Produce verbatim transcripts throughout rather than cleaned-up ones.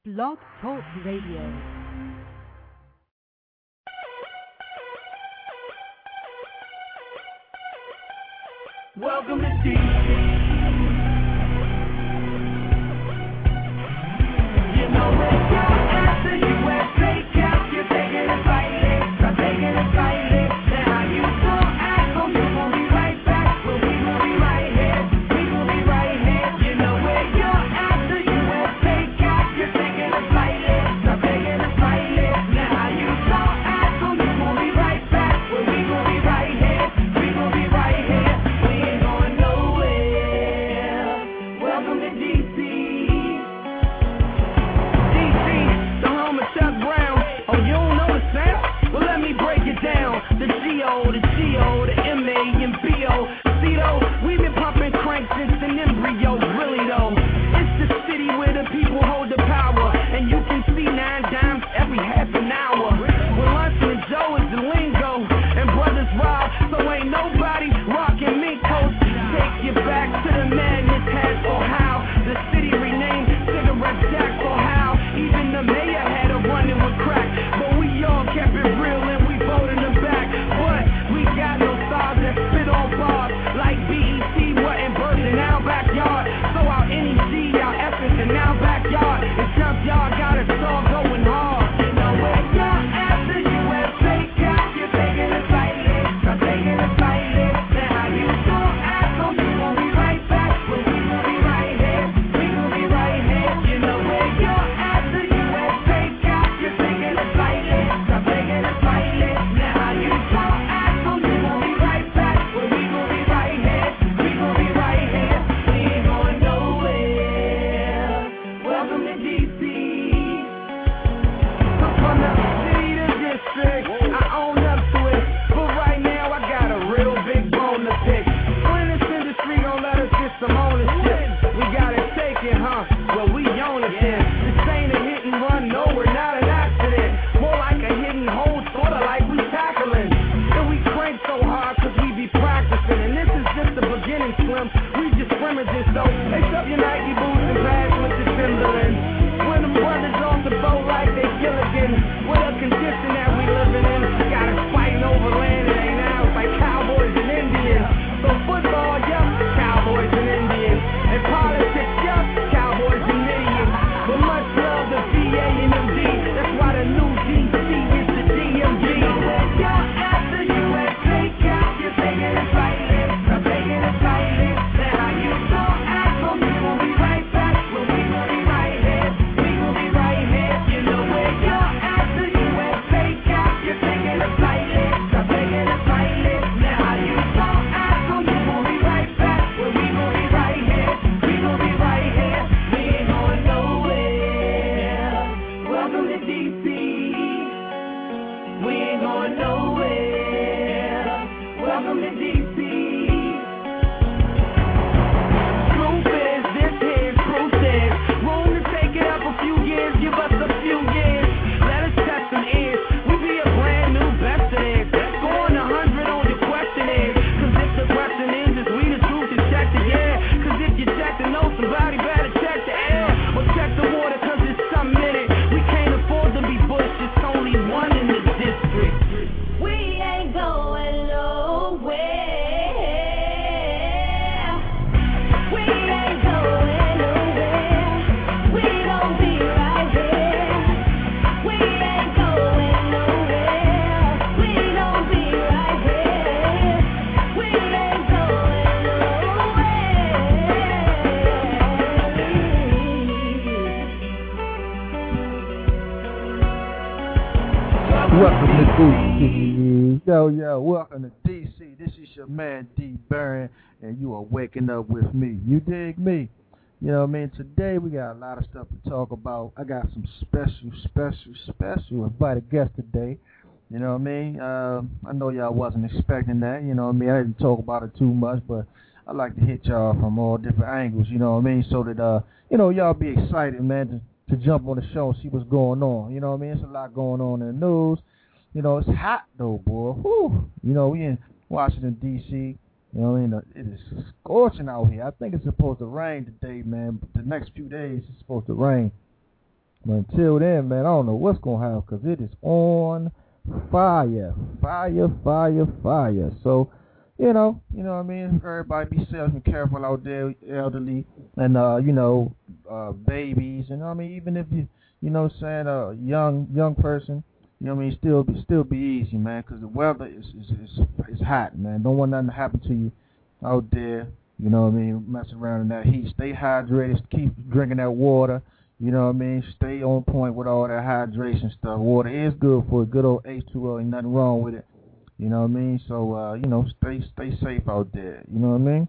Blog Talk Radio. Welcome to D C. You know where you're at, the U S A Cup. You're taking it lightly, I'm taking it lightly. Now how you gon' act, oh you gon' be right back. Well we gon' be right here, we gon' be right here. You know where you're at, the U S A Cup. You're taking it lightly, I'm taking it lightly. Now how you gon' act, oh you gon' be right back. Well we gon' be right here, we gon' be right here. We ain't going nowhere. Welcome to D C. D C, the home of Chuck Brown. Oh, you don't know the sound? Well, let me break it down. The G O, the G O, the M A and B O. See though, we've been pumping crank since an embryo. Really though, it's the city where the people hold the power, and you can see nine dimes every half an hour. Well, lunch and Joe is the lingo, and brothers rob, so ain't nobody rocking mink coats. Take you back to the madness has or how the city renamed cigarette jacks or how even the mayor had a running with crack, but we all kept it real and we voted them back. But we got no stars that spit on bars like B E T wasn't birthed in our backyard. So our N E C, our efforts in our backyard, and junkyard got us all going hard. You know where you're at, the U S A Cup. You're taking it lightly, I'm taking it lightly. Now how you gon' act, oh you gon' be right back. Well we gon' be right here, we gon' be right here. You know where you're at, the U S A Cup. You're taking it lightly, I'm taking it lightly. Now how you gon' act, oh you gon' be right back. Well we gon' be right here, we gon' be right here. We ain't going nowhere. Welcome to D C. I'm from the city to district, I own up to it. But right now I got a real big bone to pick. When this industry gon' let us get some ownership, we gotta take it, huh? Well we own it then. This ain't a hit and run, no we're not an accident. More like a hidden hole, sorta like we tackling. And we crank so hard cause we be practicing. And this is just the beginning, Slim. We just scrimmaging, so lace up your Nike boots and pass with the Timberlands. When them brothers off the boat like they Gilligan, what a condition that we living in. Got us fighting over land, it ain't ours, like cowboys and Indians. So football, yup, cowboys and Indians. And politics, yup, cowboys and idiots. But much love to V A and M D, that's why the new D C is the D M V. You know where you're at, the U S A Cup. You're taking it lightly, I'm taking it lightly. Now how you gon' act, oh you gon' be right back. Well we gon' be right here, we gon' be right here. You know where you're at, the U S A Cup. You're taking it lightly, I'm taking it lightly. Now how you gon' act, oh you gon' be right back. Well we gon' be right here, we gon' be right here. We ain't going nowhere. Welcome to D C. We ain't going nowhere. Welcome to D C. Truth is, this here's proof is room to take it up a few years, give us a few years. Let us test some ears. We be a brand new best of this. Going a hundred on the question is. Cause if the question is, is we the truth to check the air. Cause if you check the know, somebody better check the air. Or check the water cause it's something in it. We can't afford to be bush, it's only one in the district. We ain't going nowhere. We ain't going nowhere. We gon' be right here. We ain't going nowhere. We gon' be right here. We ain't going nowhere. Welcome to D C. Yo, yo, welcome to D C. This is your man D Baron, and you are waking up with me. You dig me? You know what I mean? Today we got a lot of stuff to talk about. I got some special, special, special invited guests today. You know what I mean? Uh, I know y'all wasn't expecting that. You know what I mean? I didn't talk about it too much, but I like to hit y'all from all different angles. You know what I mean? So that uh, you know, y'all be excited, man, to to jump on the show and see what's going on. You know what I mean? It's a lot going on in the news. You know, it's hot though, boy. Whew. You know, we in Washington, D C. You know what I mean? It is scorching out here. I think it's supposed to rain today, man. The next few days it's supposed to rain. But until then, man, I don't know what's going to happen because it is on fire. Fire, fire, fire. So, you know, you know what I mean? Everybody be safe and careful out there, elderly and, uh, you know, uh, babies. And, I mean, even if you, you know what I'm saying, a young young person, you know what I mean, still be, still be easy, man, because the weather is, is, is, is hot, man. Don't want nothing to happen to you out there, you know what I mean, messing around in that heat. Stay hydrated, keep drinking that water, you know what I mean, stay on point with all that hydration stuff. Water is good for a good old H two O, ain't nothing wrong with it, you know what I mean, so, uh, you know, stay stay safe out there, you know what I mean.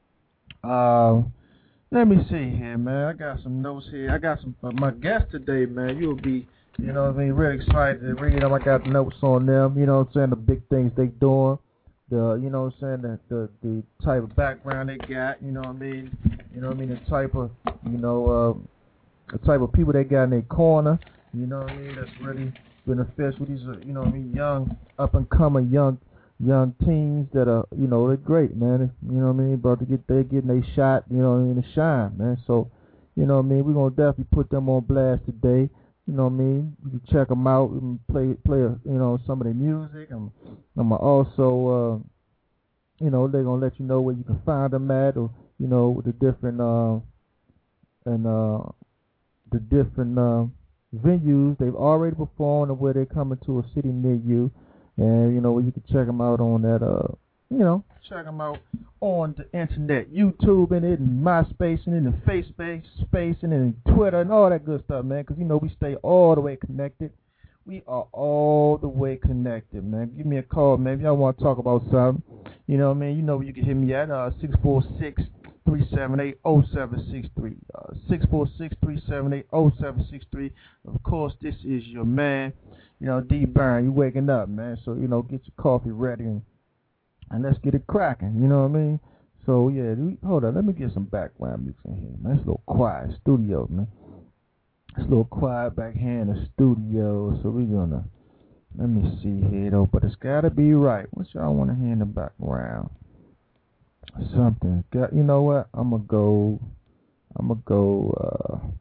Uh, let me see here, man, I got some notes here. I got some, uh, my guest today, man, you'll be, you know what I mean, really excited to read them. I got notes on them, you know what I'm saying, the big things they doing, the, you know what I'm saying, the, the, the type of background they got, you know what I mean, you know what I mean, the type of, you know, uh, the type of people they got in their corner, you know what I mean, that's really beneficial. These are, you know what I mean, young, up-and-coming young young teens that are, you know, they're great, man, you know what I mean, about to get, they're getting their shot, you know what I mean, to shine, man, so, you know what I mean, we're going to definitely put them on blast today. You know what I mean? You can check them out and play, play, you know, some of their music. I'm, I'm also, uh, you know, they're gonna let you know where you can find them at, or you know, the different, uh, and uh, the different uh, venues they've already performed, and where they're coming to a city near you, and you know, where you can check them out on that, uh, you know, check them out on the internet, YouTube and it, and MySpace and it, and Facebook space and it, and Twitter and all that good stuff, man. Because you know we stay all the way connected. We are all the way connected, man. Give me a call, man. If y'all want to talk about something, you know what I mean. You know where you can hit me at uh six four six, three seven eight, zero seven six three. Uh, six four six, three seven eight, zero seven six three. Of course, this is your man, you know, D Burn. You waking up, man. So you know, get your coffee ready and. And let's get it cracking, you know what I mean? So, yeah, we, hold on, let me get some background music in here, man. It's a little quiet studio, man. It's a little quiet back here in the studio, so we're gonna, let me see here, though, but it's gotta be right. What y'all want to hear in the background? Something. Got, you know what? I'm gonna go, I'm gonna go, uh,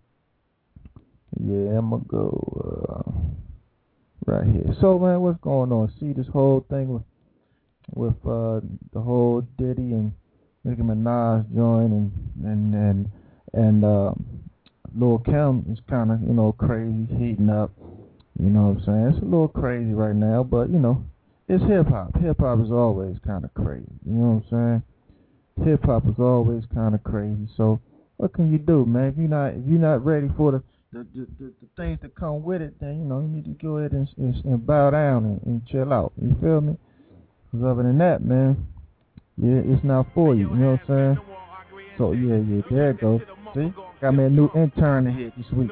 yeah, I'm gonna go, uh, right here. So, man, what's going on? See this whole thing with, with uh, the whole Diddy and Nicki Minaj joint, and and and and uh, Lil Kim is kind of, you know, crazy, heating up. You know what I'm saying? It's a little crazy right now, but you know, it's hip hop. Hip hop is always kind of crazy. You know what I'm saying? Hip hop is always kind of crazy. So what can you do, man? If you're not if you're not ready for the the, the, the, the things that come with it, then you know you need to go ahead and, and, and bow down and, and chill out. You feel me? Because other than that, man, yeah, it's not for you. You know what I'm saying? So, yeah, yeah, there it goes. See? Got me a new intern in here this week.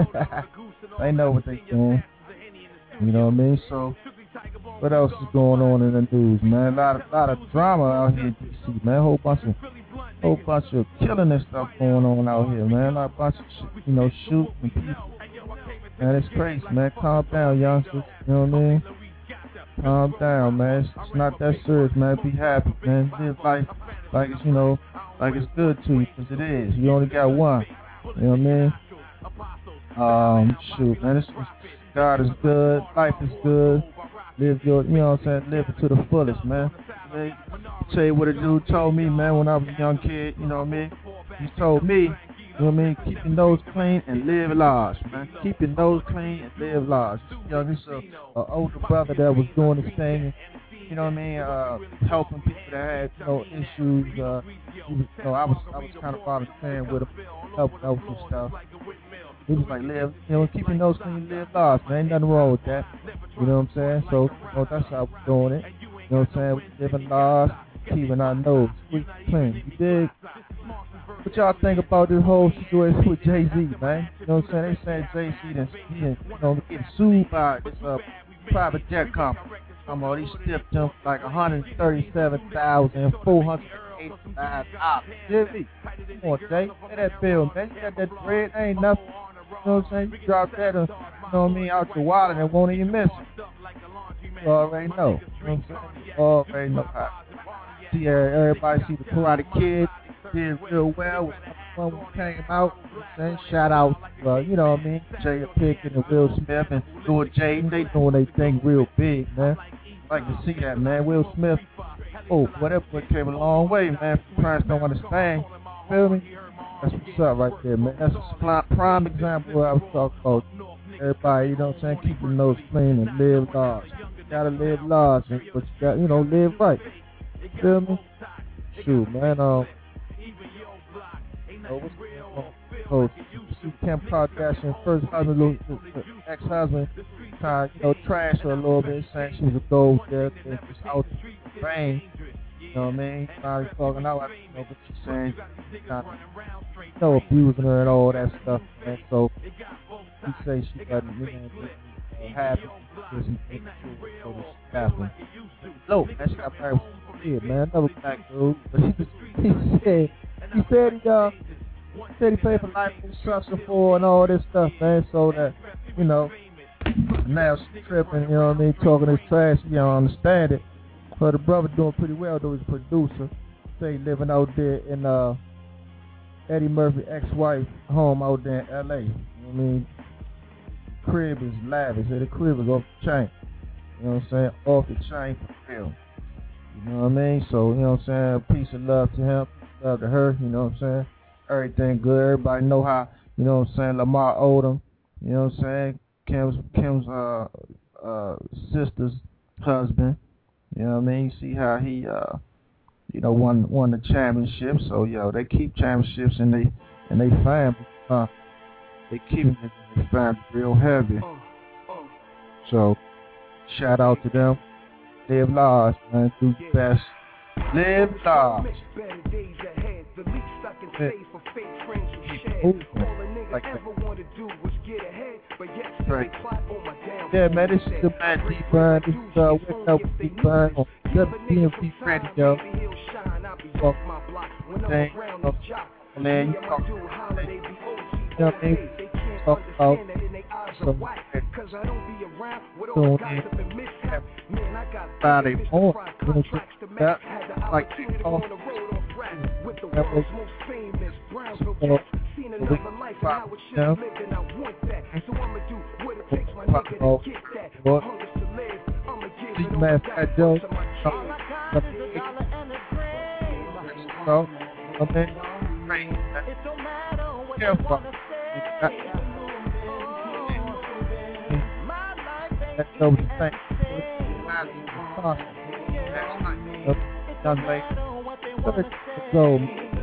They know what they doing. You know what I mean? So, what else is going on in the news, man? A lot of, lot of drama out here in D C, man. A whole bunch of, whole bunch of killing and stuff going on out here, man. A bunch of, sh- you know, shooting people. Man, it's crazy, man. Calm down, youngsters. You know what I mean? Calm down, man. It's, it's not that serious, man. Be happy, man. Live life like it's, you know, like it's good to you, because it is. You only got one. You know what I mean? Um, shoot, man. It's, it's, God is good. Life is good. Live your, you know what I'm saying? Live it to the fullest, man. man. Tell you what a dude told me, man, when I was a young kid. You know what I mean? He told me, you know what I mean? Keep your nose clean and live large, man. Keep your nose clean and live large. You know, this is an older brother that was doing this thing, you know what I mean? Uh, helping people that had, you know, issues. Uh, you know, I was, I was kind of volunteering with him, helping out with stuff. He was like, live, you know, keep your nose clean, live large, man. Ain't nothing wrong with that. You know what I'm saying? So, you know, that's how we're doing it. You know what I'm saying? We're living large, keeping our nose clean. You dig? What y'all think about this whole situation with Jay-Z, man? You know what I'm saying? They saying Jay-Z done, he done, you know, getting sued by this uh, private jet company. Come on, he stiffed him for like one hundred thirty-seven thousand four hundred eighty-five dollars. Jay-Z, come on, Jay, pay that bill, man. You got that bread, ain't nothing. You know what I'm saying? You drop that, uh, you know what I mean, out your wallet and won't even miss it. You already know. You know what I'm saying? You already know how. See, everybody see the Karate Kid did real well with when we came out, and shout out, uh, you know what I mean, Jada Pinkett and Will Smith and Lil Jaden, they doing they thing real big, man. Like to see that, man. Will Smith, oh, whatever, boy came a long way, man. Parents don't understand, feel me? That's what's up right there, man. That's a prime example of what I was talking about. Everybody, you know what I'm saying, keep your nose clean and live large. You gotta live large, but you got, you know, live right. Feel me? Shoot, man. Um, oh, what's oh, see Kim Kardashian, first husband, ex-husband, trying to, you know, trash her a little bit, saying she was a gold digger and just out the rain. You know what I mean? Finally talking out, you know, but she's saying, kind of, you know, abusing her and all that stuff, man. So she say she wasn't, you know, uh, happy because he thinks it was happening. No, man, she got married with a kid, man. Another black dude. But he, he said, he said he, uh, said he paid for life instruction for and all this stuff, man. So that, you know, now she's tripping, you know what I mean, talking this trash, you don't understand it. But the brother doing pretty well, though. He's a producer. Say living out there in uh, Eddie Murphy ex-wife home out there in L A. You know what I mean? Crib is lavish. The crib is off the chain. You know what I'm saying? Off the chain for real. You know what I mean? So, you know what I'm saying? Peace of love to him. Love to her. You know what I'm saying? Everything good. Everybody know how, you know what I'm saying, Lamar Odom. You know what I'm saying? Kim's, Kim's uh, uh, sister's husband. You know what I mean? You see how he, uh, you know, won won the championship. So, yo, they keep championships in they in they family. Uh, they keep it in their family real heavy. So, shout out to them. Live large, man. Do the best. Live large. Like that. Right. Yeah, man, this is the man D Burn. This is uh, Wake Up with D Burn on W B M P Radio. Well, thing, uh, man, you talk, you know what I mean? Talk about some doing it Friday morning. You know, that, like, oh, that was, uh, we pop down. Pop off. What? See, man, Fat Joe. So, okay. Careful. That Joe was the same. Young lady. Let's go.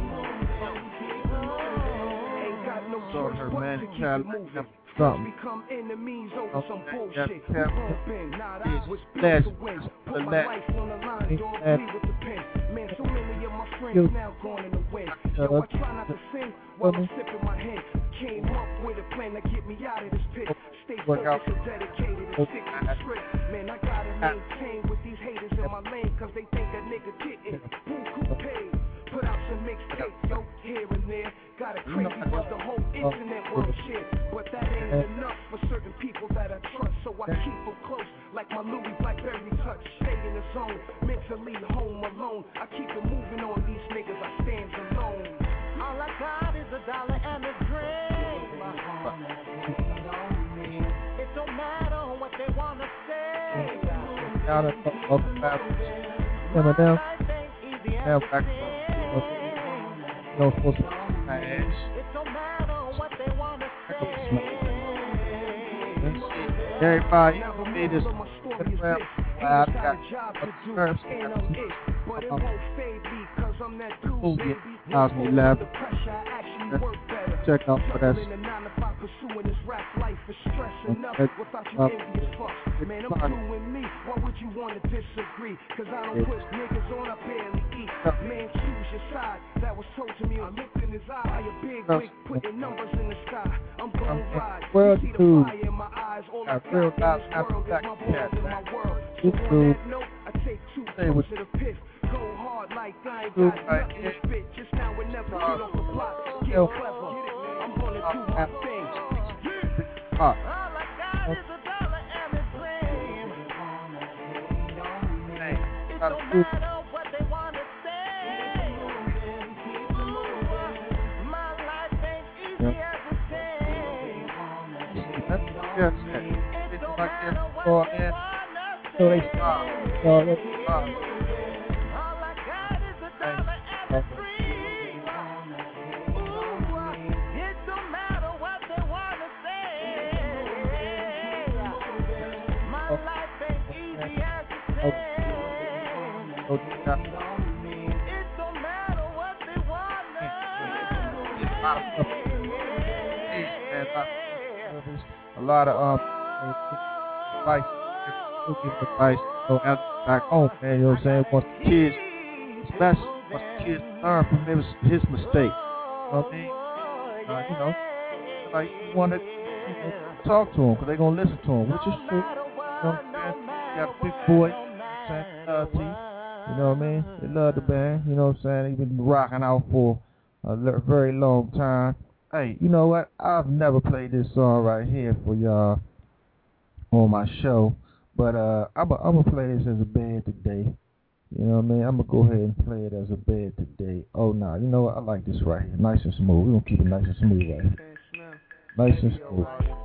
Saw her, man. Child, something. Okay, yeah, careful. Last, the last. You. Uh, so I try not to sing while I'm sipping my hand. Came up with a plan to get me out of this pit. Stay focused and dedicated and stick to the script. Man, I gotta maintain with these haters in my lane, cause they think a nigga getting buku paid. Put out some mixtapes, yo, here and there. Got a crazy, but the whole internet won't shit. But that ain't enough for certain people that I trust, so I keep them close, like my Louis Blackberry touch. Stay in the zone, mentally home alone. I keep it moving on these niggas, I stand alone. All I got is a dollar and a dream. It don't matter what they wanna say. Down at the welcome back. Coming down. Now back. No supposed to my ass. It don't matter what they wanna say. Everybody, you need this. I got a curse. But it won't fade me cause I'm that dude, baby. How's me left? Check out for that. Pursuing this rap life is stress enough without you envious fucks. Man, I'm doing me. Why would you want to disagree? Cause I don't put niggas on, I barely eat. Man, choose your side. That was told to me. I looked in his eye. I a big wig putting numbers in the sky. I'm gon' ride. You see the fire in my eyes. All I got in this world is my balls in my world. So on that note, I take two pulls to the piss. Go hard like I ain't got nothing to spit. Just now we never get off the block. Get clever. I'm gonna do my thing. All I got is a dollar and a dream. It don't matter what they wanna say. My That's what they're saying. It's like they're for in. So they stop. So they stop. A lot of um advice, advice, you know, out back home, man. You know what I'm saying? Once the kids, especially once the kids learn from his his mistake. You know what I mean? Uh, you know, like you want to you know, talk to him because they're gonna listen to him, which is true. You know what I'm saying? You got a big boy, saying love to you. You know what I mean? They love the band. You know what I'm saying? They've been rocking out for a very long time. Hey, you know what? I've never played this song right here for y'all on my show, but uh, I'm going to play this as a bed today. You know what I mean? I'm going to go ahead and play it as a bed today. Oh, no. Nah, you know what? I like this right here. Nice and smooth. We're going to keep it nice and smooth right here. Nice and smooth.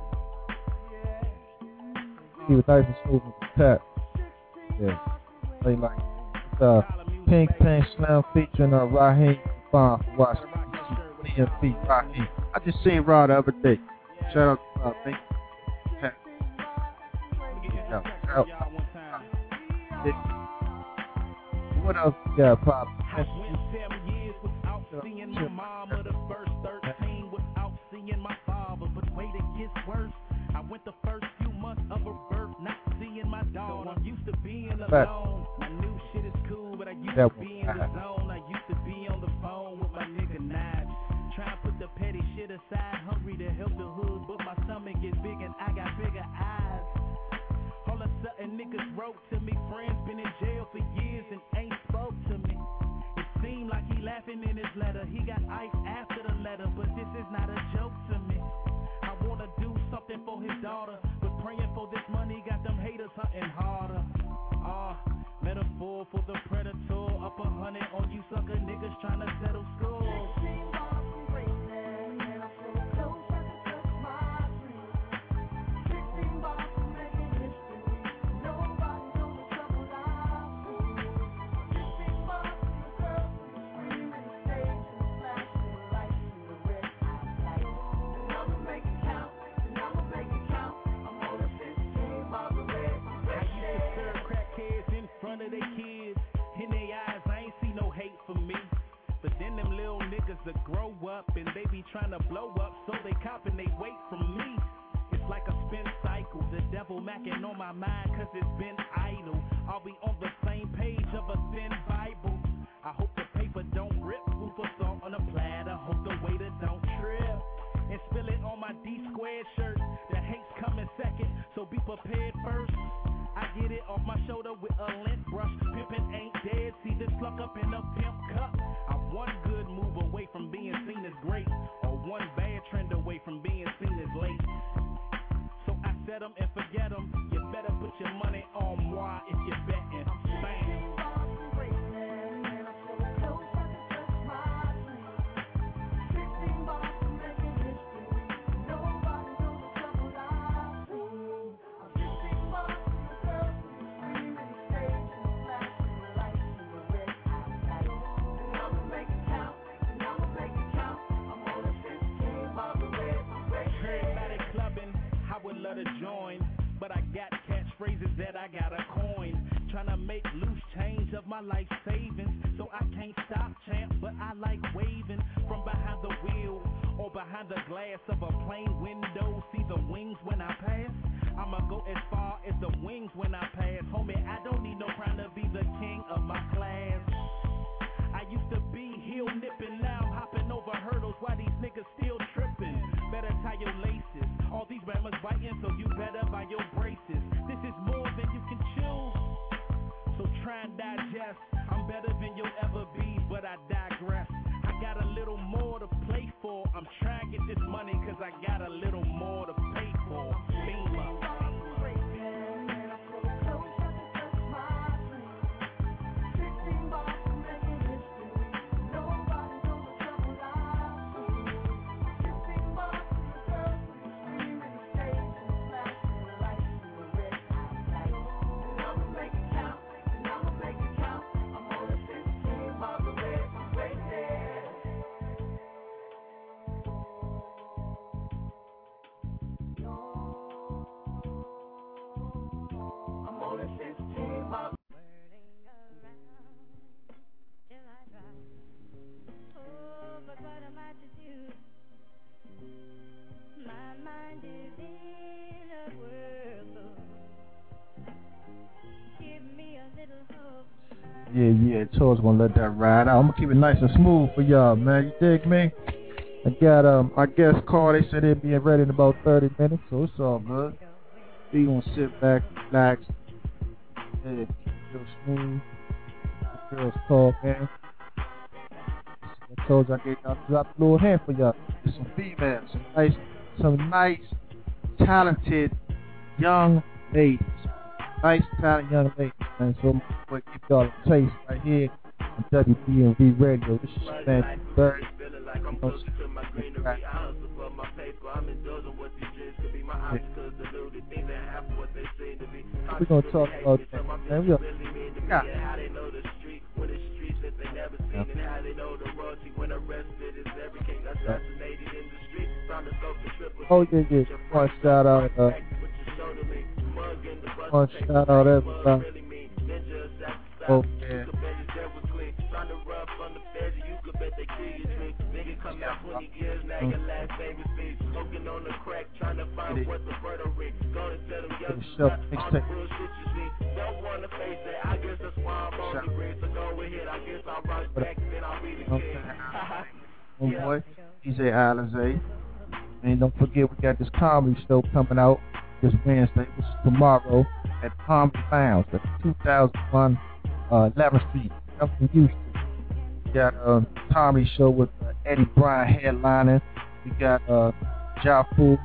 Keep it nice and smooth with the tap. Yeah. Play like it's, uh, Pink Pink Slim featuring uh, Raheem Bomb for Washington. D M V Raheem. I just seen Rod the other day. Shout out to uh, Pink Pink. Yeah. Shout out. What else you got, Pop? I went seven years without seeing my mama, the first thirteen without seeing my father. But wait, it gets worse. I went the first few months of her birth, not seeing my daughter. I'm used to being alone. My new shit is cool, but I used to be in the zone. I used to be on the phone with my nigga Knives. Try to put the petty shit aside, hungry to help the hood, but my stomach is big and I got bigger eyes. All of a sudden niggas wrote to me, friends been in jail for years and ain't spoke to me. It seemed like he laughing in his letter, he got ice after the letter, but this is not a joke to me. I wanna do something for his daughter, but praying for this money got them haters hunting harder. Ah, uh, metaphor for the predator, up a hundred on you sucker niggas trying to settle scores. Of they kids, in their eyes, I ain't see no hate for me. But then them little niggas that grow up and they be trying to blow up, so they cop and they wait from me. It's like a spin cycle, the devil macking on my mind cause it's been idle. I'll be on the same page of a thin Bible. I hope the paper don't rip, food for thought on a platter. Hope the waiter don't trip and spill it on my D squared shirt. The hate's coming second, so be prepared first. I get it off my shoulder with a lint brush. Pimpin' ain't dead, see this luck up in a pimp cup. I'm one good move away from being seen as great, or one bad trend away from being seen as late. So I set 'em and forget 'em. You better put your money on moi if you're betting. Bam. To join, but I got catchphrases that I gotta coin. Tryna make loose change of my life savings, so I can't stop, champ. But I like waving from behind the wheel or behind the glass of a plane window. See the wings when I pass. I'ma go as far as the wings when I pass. Homie, I don't need no crown to be the king of my class. I used to be heel nipping, now I'm hopping over hurdles. Why these niggas still tripping? Better tie your laces. All these rammers biting, so you better buy your braces. This is more than you can chew, so try and digest. I'm better than you'll ever be, but I digress. I got a little more to play for. I'm trying to get this money, cause I got a little more to pay for. Beamer. Yeah, yeah, Toad's gonna let that ride out. I'm gonna keep it nice and smooth for y'all, man. You dig me? I got um, our guest call. They said they'll be ready in about thirty minutes, so it's all good. We gonna sit back, relax, yeah, real smooth. The girls call, man. I told you I gave y'all drop a little hand for y'all. There's some females, some nice, some nice, talented young ladies. Nice, talented young ladies, man. So I'm gonna give y'all a taste right here on W B N V Radio. This is man Bird. We're gonna talk about that, man. We are, yeah. Oh yeah, yeah. One shout out, uh, one shout out everybody. Oh man. Show, mixtape. Oh boy, D J Alizé. And don't forget we got this comedy show coming out this Wednesday, which is tomorrow at Comedy Lounge, at two thousand one uh, eleventh Street, up in Houston. We got a comedy show with uh, Eddie Bryan headlining. We got uh, Jafu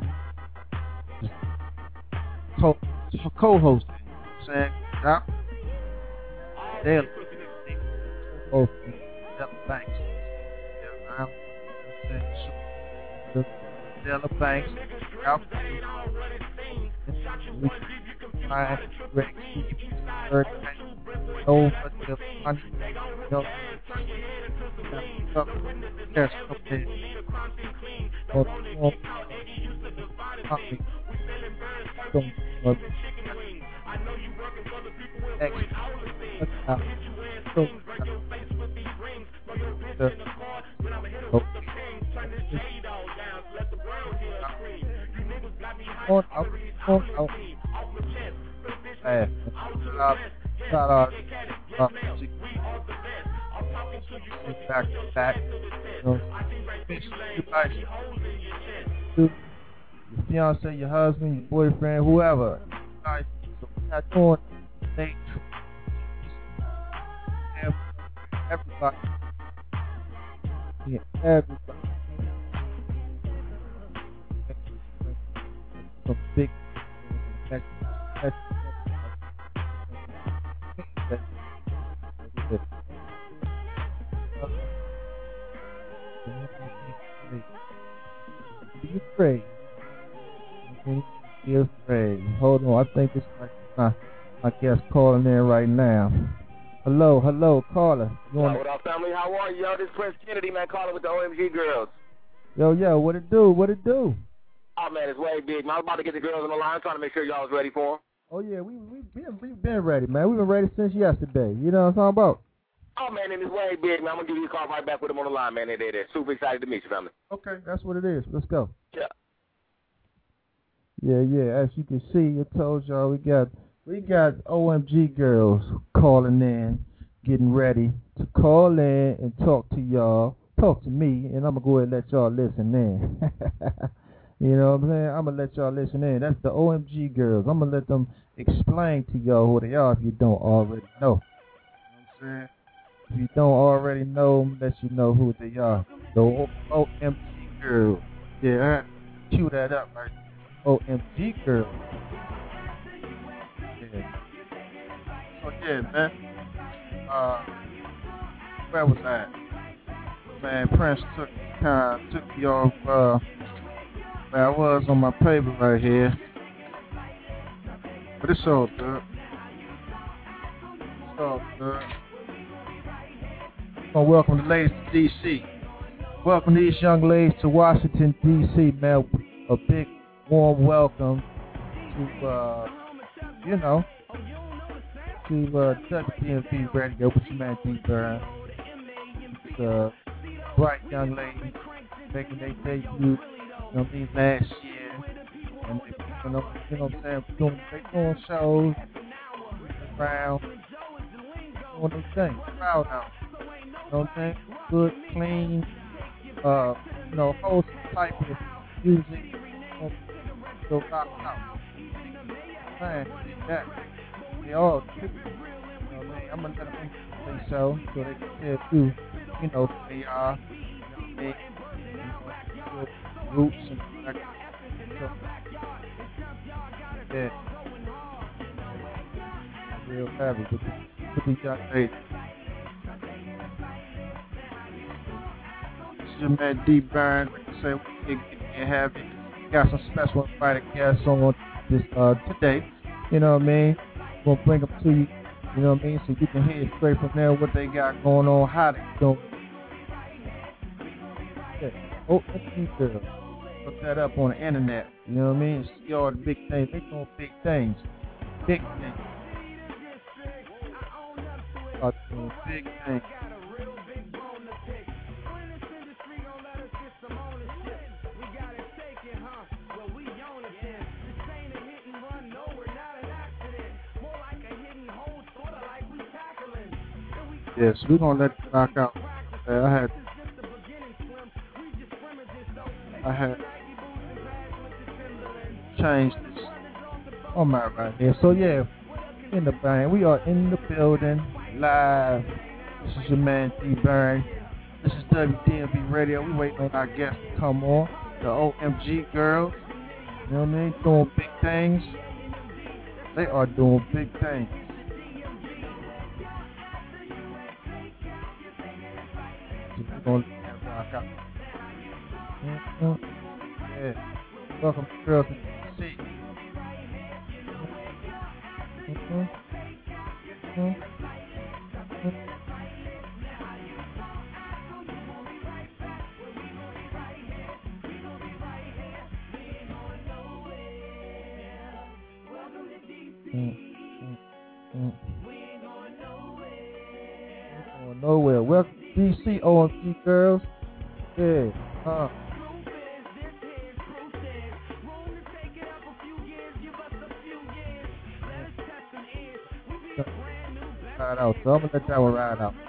co- co-hosting. Saying, yeah. They're hosting. Thanks. Yeah, I'm Della Banks, out Ryan, Greg, Bird, no, but the money, no, yes, okay. Oh, oh, copy. Don't, uh, X, uh, so, uh, oh, on out, on out. Hey, shout out, uh, back to back. You know, your fiance, your husband, your boyfriend, whoever. Guys, so we're not doing they everybody. Yeah, everybody. Some big that's that's you pray. You pray. Hold on, I think it's like my my guest calling in right now. Hello, hello, caller. You Yo, what up, family? How are you? Yo, this is Prince Kennedy, man, calling with the O M G girls. Yo, yo, what it do? What it do? Oh, man, it's way big, man. I was about to get the girls on the line, trying to make sure y'all was ready for them. Oh, yeah, we, we, been, we've been ready, man. We've been ready since yesterday. You know what I'm talking about? Oh, man, and it's way big, man. I'm going to give you a call right back with them on the line, man. They're, they're, they're super excited to meet you, family. Okay, that's what it is. Let's go. Yeah. Yeah, yeah. As you can see, I told y'all we got we got O M G girls calling in, getting ready to call in and talk to y'all, talk to me, and I'm going to go ahead and let y'all listen in. You know what I'm saying? I'm going to let y'all listen in. That's the O M G girls. I'm going to let them explain to y'all who they are if you don't already know. You know what I'm saying? If you don't already know, I'm let you know who they are. The O M G girls. Yeah, I cue that up right. O M G girls. Yeah. So yeah, man. Uh, where was that? Man, Prince took kind of took me off. Uh, where I was on my paper right here, but it's all good. It's all good. I want to welcome the ladies to D C. Welcome these young ladies to Washington, D C, man. A big, warm welcome to, uh, you know, to uh, W B N V Radio with your man D Burn. It's a bright young lady making their debut, you know, these last year. And they, you know, you know what I'm saying? Doing, they doing shows around, doing their thing. Proud out. You know what I'm saying? Good, clean, uh, you know, whole type of music. So rock out. Man, that. They all people. You know what I mean? I'm gonna let them introduce themselves so they can tell you, you know, who they are. You know what I mean? Roots and like so, yeah. I'm real happy with the, with the young lady. This is your man D Burn. Like I said, we can get have it. Got some special invited guests on this uh today. You know what I mean? We'll bring them to you. You know what I mean? So you can hear straight from there what they got going on, how they doing. Yeah. Oh, girl. Look that up on the internet. You know what I mean? See all the big things. They doing big things. Big things. Are doing big things. Yes, we're gonna let it rock out. Uh, I had, I had changed this on my right here. So yeah, in the band, we are in the building live. This is your man D Burn. This is W D M V Radio. We waiting on our guests to come on. The O M G girls. You know what I mean? Doing big things. They are doing big things. Going to rock out. Mm-hmm. Yeah. Welcome, girls, to the seat. Mm-hmm. Mm-hmm. Mm-hmm. Mm-hmm. Nowhere. Welcome. D C O M G girls. Yeah. Uh. Ride out. So I'm gonna let that one ride out.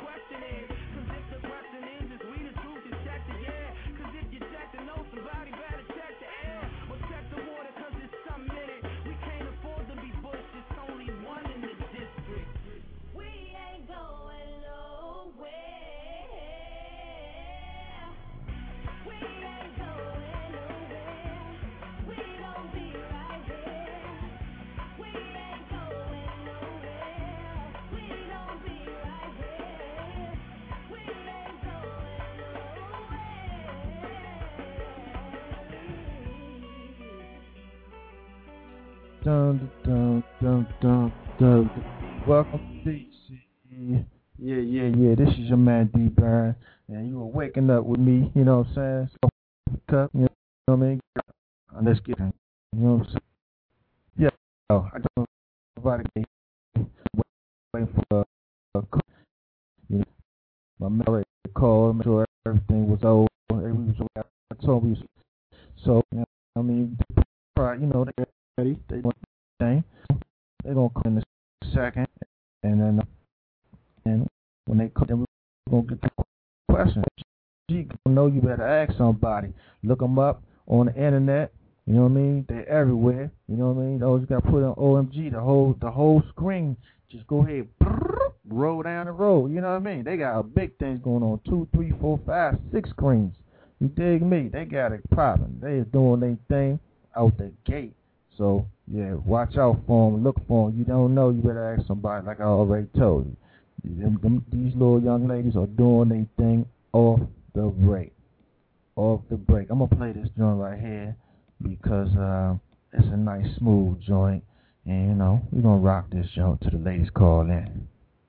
Dun, dun, dun, dun, dun. Welcome to D C. Yeah, yeah, yeah. This is your man D Burn, and you were waking up with me. You know what I'm saying? So, cup, you know what I mean? Let's get in. You know what I'm saying? Yeah. Oh, I don't know about it. Waiting for a uh, you know, my married call, make sure everything was over. Everything was over. I told you. So, you know, I mean, you know, they ready. They want the thing. They're gonna come in a second, and then and when they come, then we're gonna get the questions. You know, you better ask somebody. Look them up on the internet. You know what I mean? They're everywhere. You know what I mean? Those you got to put on O M G. The whole the whole screen. Just go ahead, roll down the road. You know what I mean? They got big things going on. Two, three, four, five, six screens. You dig me? They got it popping. They is doing their thing out the gate. So, yeah, watch out for them. Look for them. You don't know, you better ask somebody, like I already told you. Them, them, these little young ladies are doing their thing off the break. Off the break. I'm going to play this joint right here because uh, it's a nice, smooth joint. And, you know, we're going to rock this joint till the ladies call in.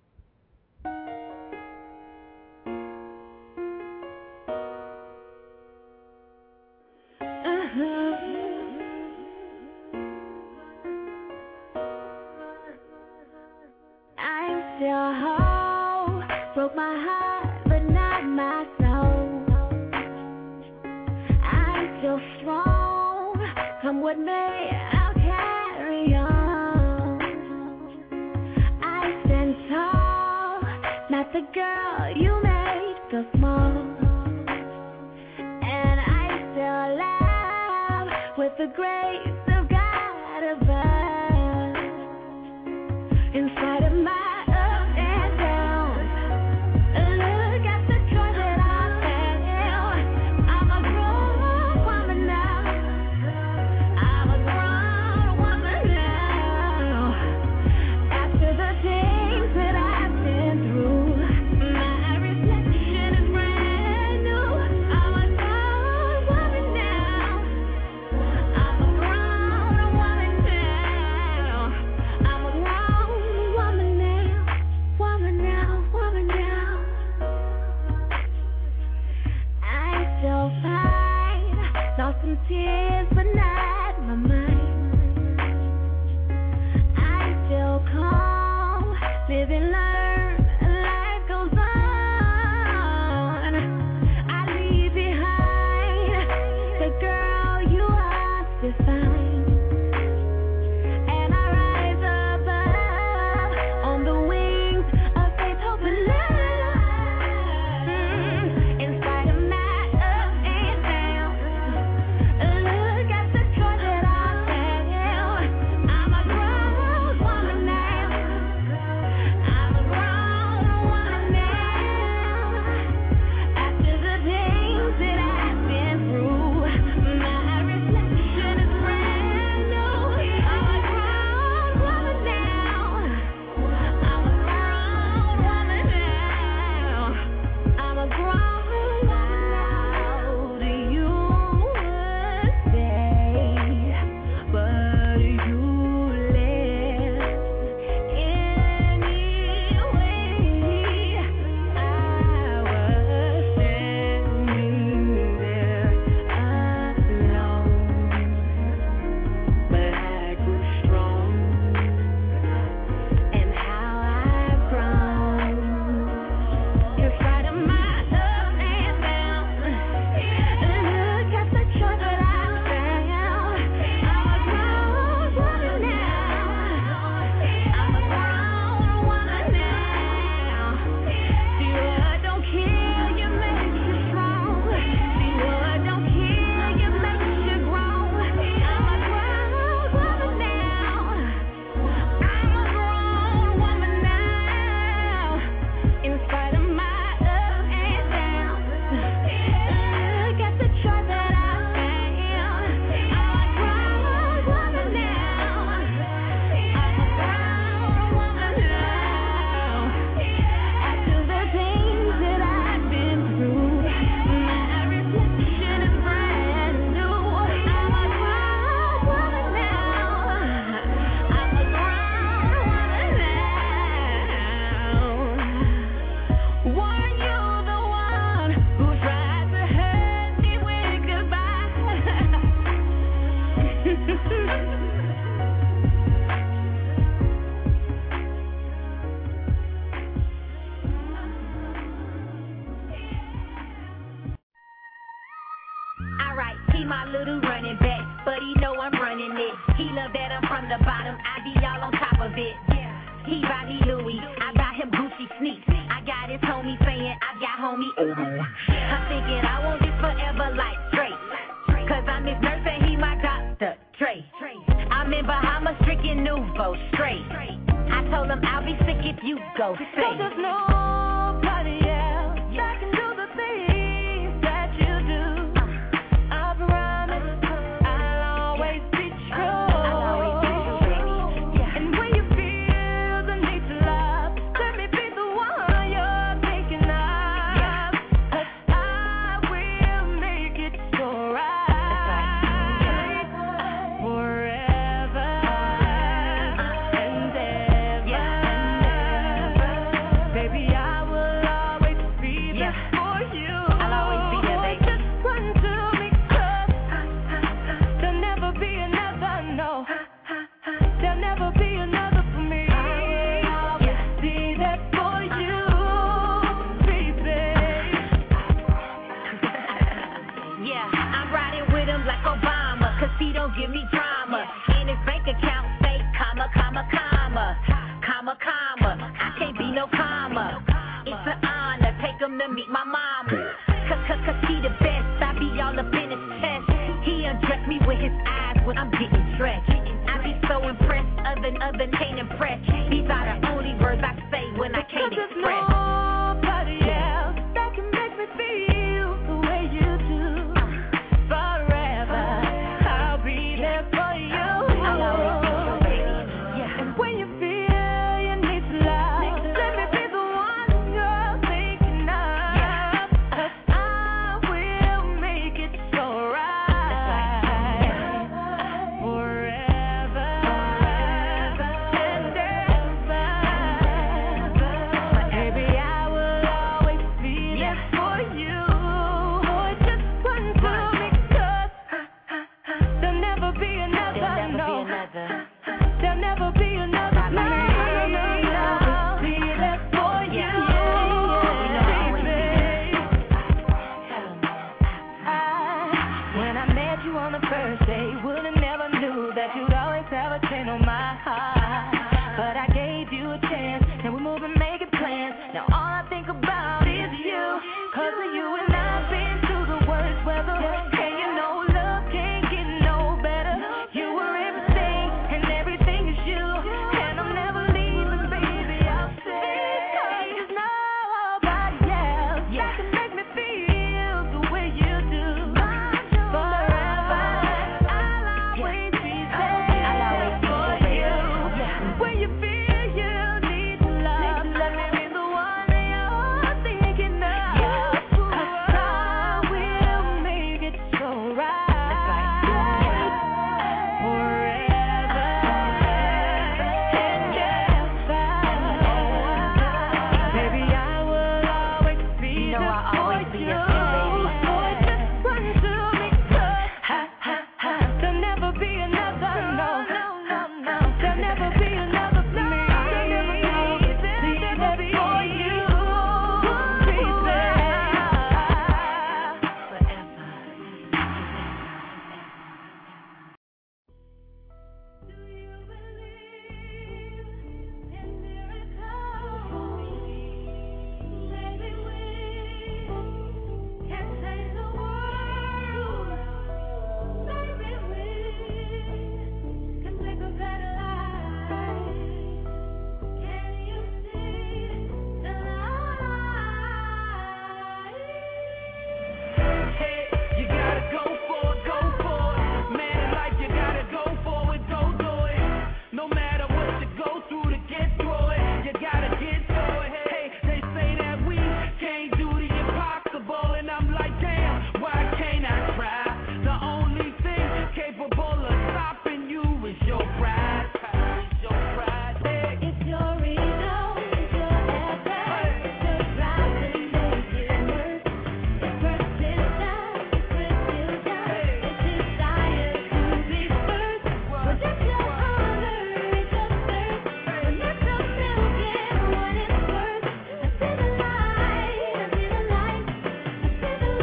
Broke my heart, but not my soul. I'm still strong. Come with me, I'll carry on. I stand tall. the girl you made feel small. And I still laugh with the grace of God above. Inside of my ups and downs, look at the joy that I feel. I'm a grown woman now. I'm a grown woman now. After the things that I've been through, my reflection is brand new. I'm a grown woman now. I'm a grown woman now. I'm a grown woman now. Woman now, woman now. I still find, lost some tears, but not my mind. I still calm, live and learn, life goes on. I leave behind the girl you are defined, and I rise above on the wings of faith, hope, and love. Mm, in spite of my ups and downs, look at the joy that I feel. I'm a grown woman now. I'm a grown woman now. After the things that I've been through, my reflection is brand new. I'm a grown woman now. I'm a grown woman now. I'm a grown woman now. Do you stay? But you left anyway. I was standing there alone, but I grew strong, and how I've grown. In spite of my ups and downs, look at the joy that I found. I'm a grown woman now. I'm a grown woman now. See what don't kill you makes you strong. See what don't kill you makes you grow. I'm a grown woman now. I'm a grown woman now. In spite of my ups and downs, look at the joy that I found. I'm a grown woman now. I'm a grown woman now. After the things that I've been through, my reflection is brand new. I'm a grown woman now. I'm a grown woman now. Weren't you the one who tried to hurt me with goodbye? Alright, he my little running back, but he know I'm running it. He love that I'm from the bottom, I be all on top of it. He buy me Louis, I buy him Gucci sneaks. I got his homie saying I got homie. I'm thinking I want this forever like straight, cause I'm his nurse and he my doctor, Trey. I'm in Bahamas drinking Nouveau straight. I told him I'll be sick if you go safe. Cause there's nobody else that can do the things that you do. I promise I'll always be true. And when you feel the need to love, let me be the one you're thinking of. 'Cause I will make it so right forever and ever. Baby, I will always be there for you. I'll always be there, baby. Just run to me, 'cause there'll never be another, no. There'll never be another for me. I'll always be there for you, baby. Yeah, I'm riding with him like Obama, 'cause he don't give me drama. In his bank account say comma, comma, comma, comma, comma. I can't be no comma. It's a getting dressed. I be so impressed, other other can't impress. These are the only words I say when I can't express. Nobody else that can make me feel the way you do. Forever, I'll be there for you. I'll always be your baby. Yeah. And when you feel you need to love, let me be the one you're thinking of. Yeah. 'Cause I will make it so right. Forever and ever. Baby, I will always be there for you. Boy, just run to me, 'cause there'll never be another, no. There'll never be another, no, no, no, no. Be there for you, baby. When I met you on the first day, would've never knew that you'd always have a chain on my heart. But I gave you a chance, and we're moving, making plans. Now all I think about is you, 'cause of you and I've been through the worst weather. And you know love can't get no better. You were everything, and everything is you. And I'm never leaving, baby, I'll stay. 'Cause there's nobody else that can make me feel the way you do. Forever, I'll always be there for you. When you feel you need to love, let me be the one that you're thinking of. 'Cause I will make it so right. Forever and ever. Baby, I will always be there for you. Boy, just run to me, 'cause there'll never be another, no, no, no, no. There'll never be another me. There'll never be, there'll never be for you. Be there forever. Do you believe in miracles? Maybe we can change the world. Maybe we can make a better life. Can you see the light? Hey, you gotta go for it, go for it. Man, in life you gotta go for it, go do it. No matter what you go through to get through it, you gotta get through it. Hey, they say that we can't do the impossible, and I'm like, damn, why can't I try? The only thing capable of stopping you is your pride. Is your pride. Hey. It's your ego, it's your effort, it's your drive to make it work. It's persistence, it's refusal, it's desire to be first. Well, that's your hunger, it's your thirst. But let the milk get what it's worth. I see the light, I see the light, I see the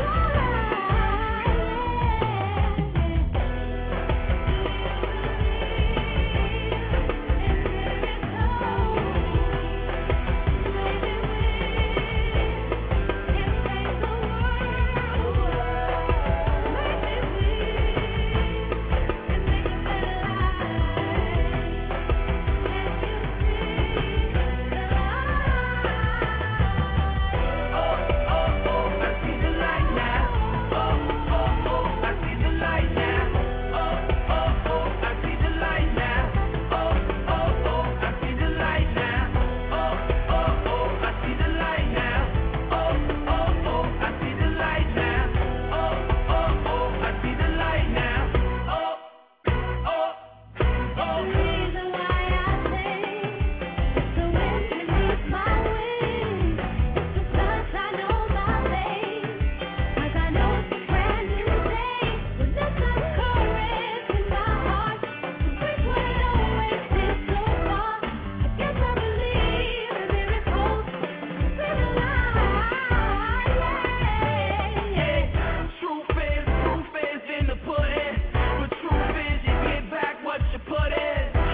Truth is, truth is in the pudding. The truth is, you get back what you put in.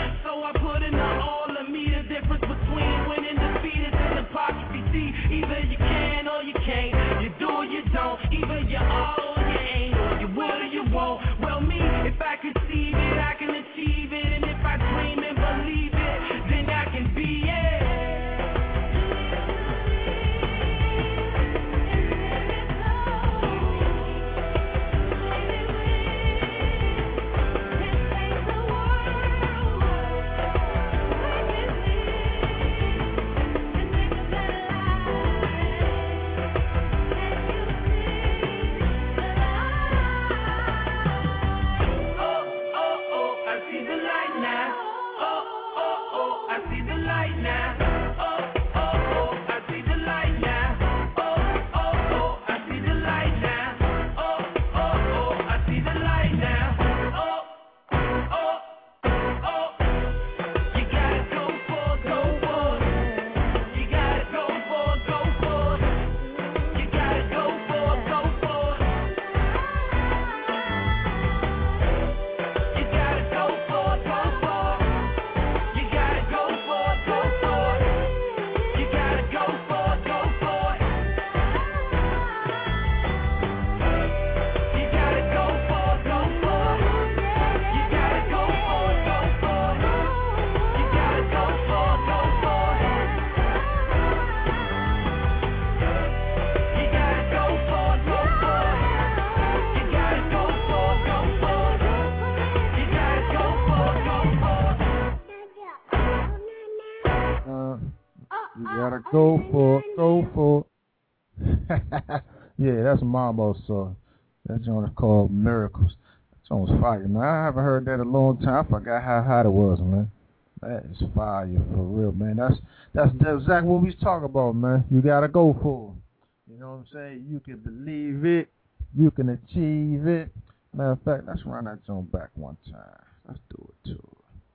gotta go for, go for. Yeah, that's a Mambo song. That joint is called Miracles. That joint was fire, man. I haven't heard that in a long time. I forgot how hot it was, man. That is fire for real, man. That's that's, that's exactly what we was talking about, man. You gotta go for it. You know what I'm saying? You can believe it. You can achieve it. Matter of fact, let's run that joint back one time. Let's do it too.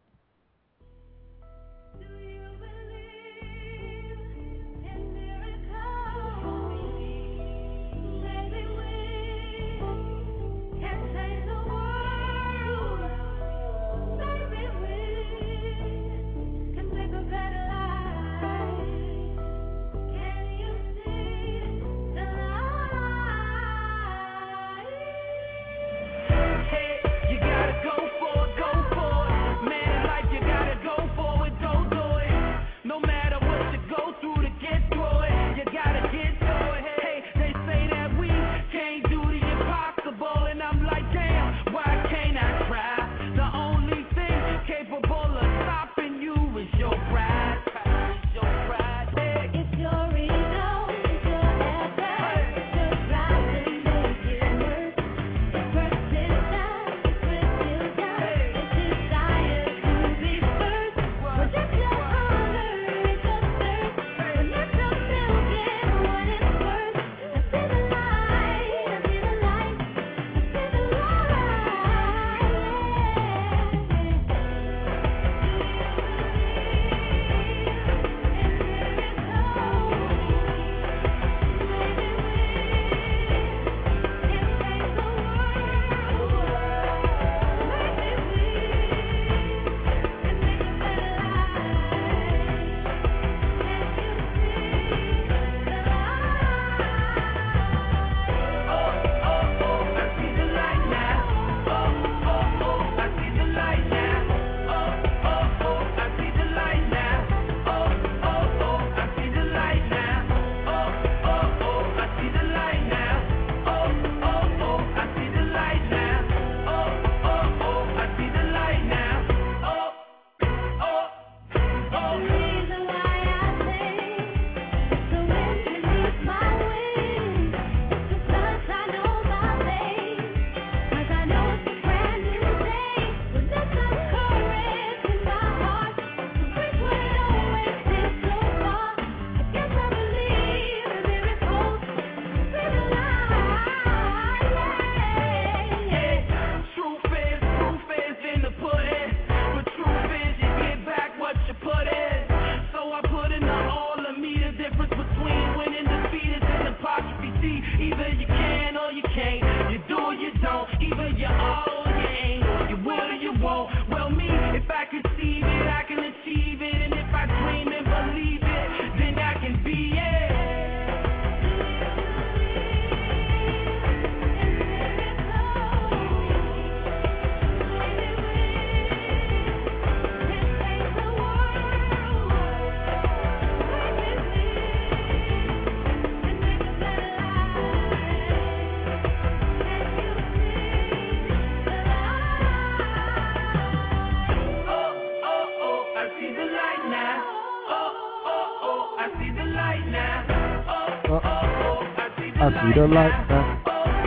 I see the light now.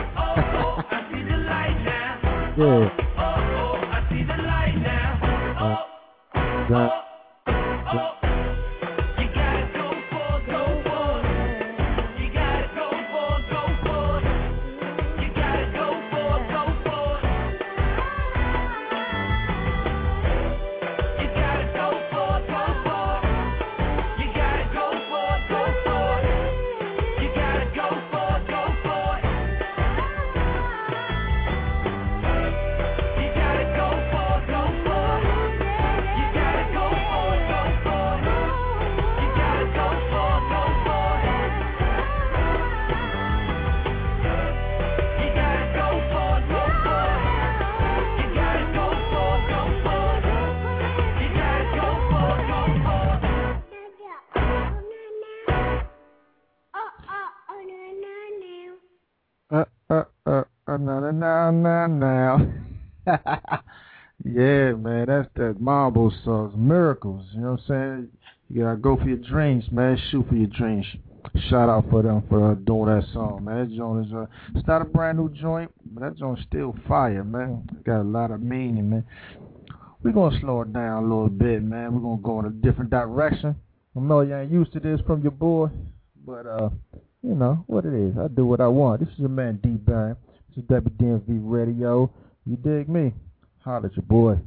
Yeah. Uh, that, that. Now, now, now. Yeah, man, that's that Mambo songs, Miracles. You know what I'm saying? You gotta go for your dreams, man. Shoot for your dreams. Shout out for them for uh, doing that song, man. That joint is uh, it's not a brand new joint, but that joint's still fire, man. It got a lot of meaning, man. We're gonna slow it down a little bit, man. We're gonna go in a different direction. I know you ain't used to this from your boy, but uh, you know what it is. I do what I want. This is your man D Baron. This is W D M V Radio. You dig me? Holla at your boy.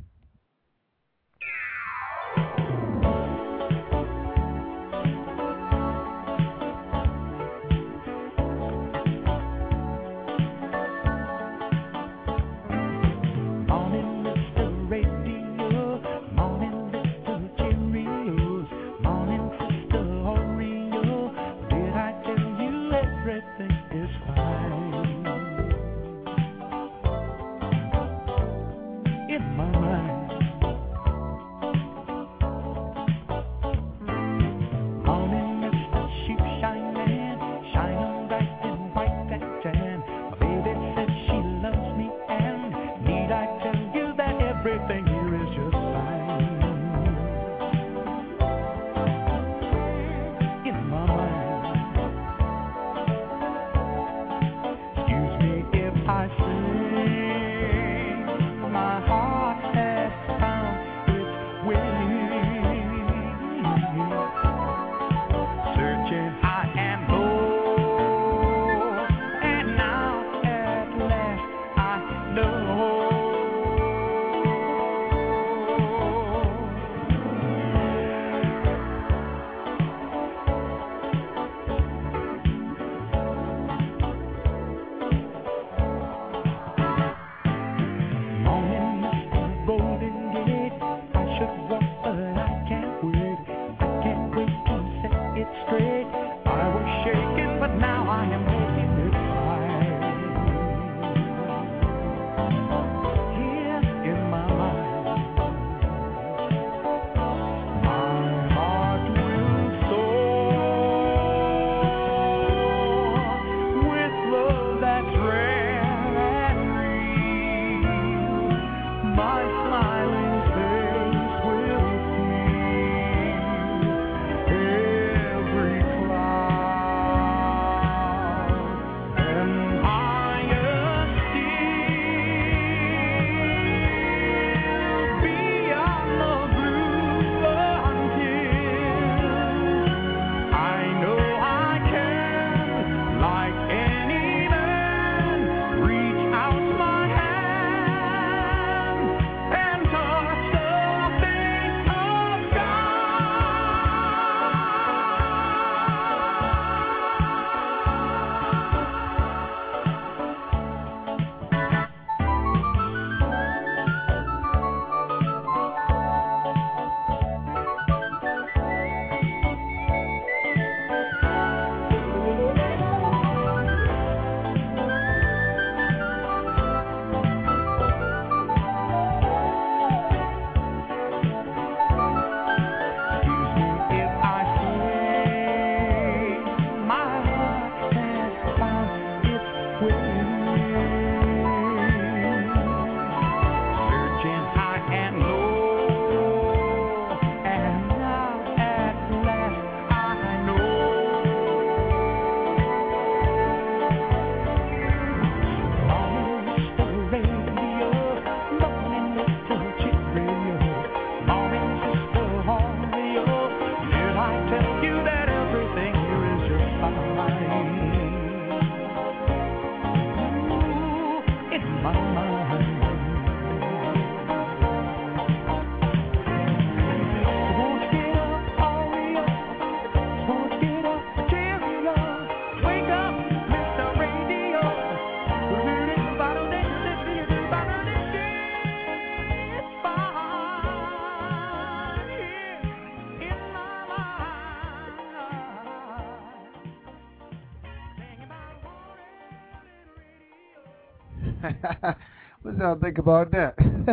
What y'all think about that?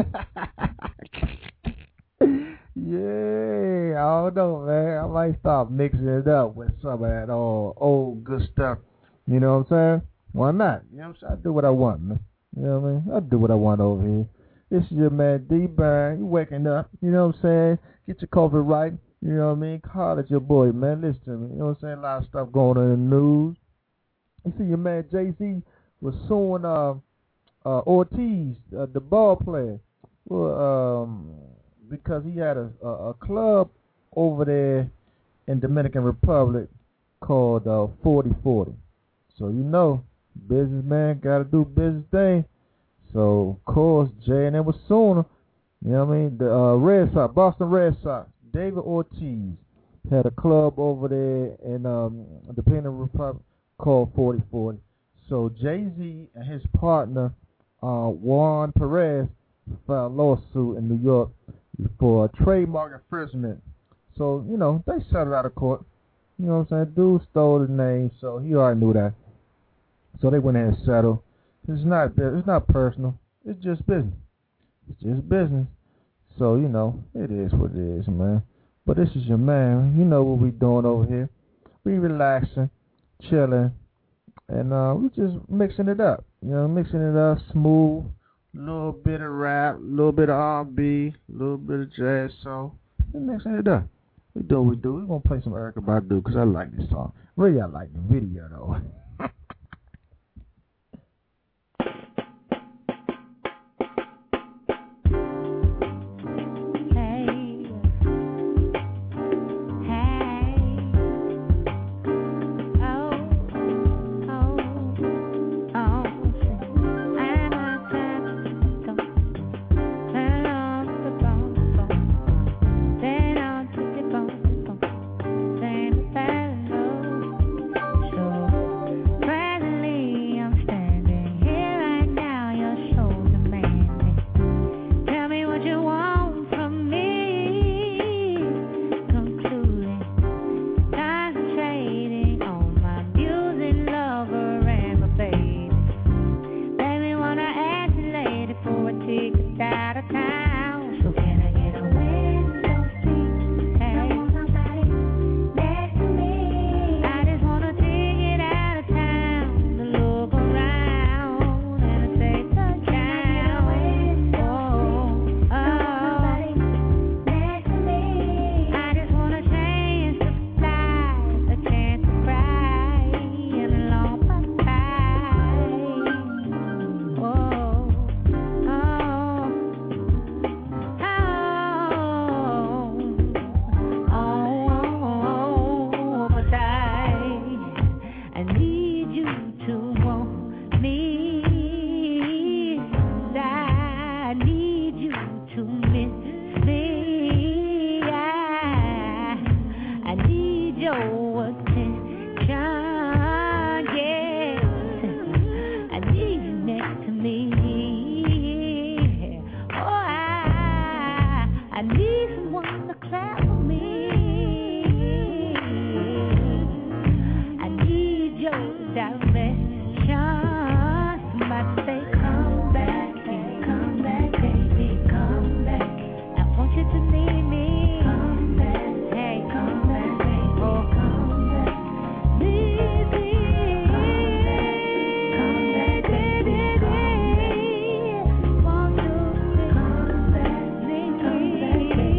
Yeah, I don't know, man. I might start mixing it up with some of that old, old good stuff. You know what I'm saying? Why not? You know what I'm saying? I do what I want, man. You know what I mean? I do what I want over here. This is your man D Burn. You waking up. You know what I'm saying? Get your coffee right. You know what I mean? Call at your boy, man. Listen to me. You know what I'm saying? A lot of stuff going on in the news. You see your man Jay-Z was suing uh, uh, Ortiz, uh, the ball player, well, um, because he had a, a, a club over there in Dominican Republic called uh, forty forty. So you know, businessman got to do business thing. So of course Jay and them was suing him. You know what I mean? The uh, Red Sox, Boston Red Sox, David Ortiz had a club over there in um, the Dominican Republic called forty forty. So Jay-Z and his partner uh, Juan Perez filed a lawsuit in New York for trademark infringement. So, you know, they settled out of court. You know what I'm saying? Dude stole the name, so he already knew that. So they went ahead and settled. It's not it's not personal. It's just business. It's just business. So, you know, it is what it is, man. But this is your man. You know what we doing over here. We relaxing, chilling, and uh, we just mixing it up. You know, mixing it up smooth. A little bit of rap, a little bit of R and B, a little bit of jazz. So, we're mixing it up. We do what we do. We're going to play some Erykah Badu because I like this song. Really, I like the video, though. Baby,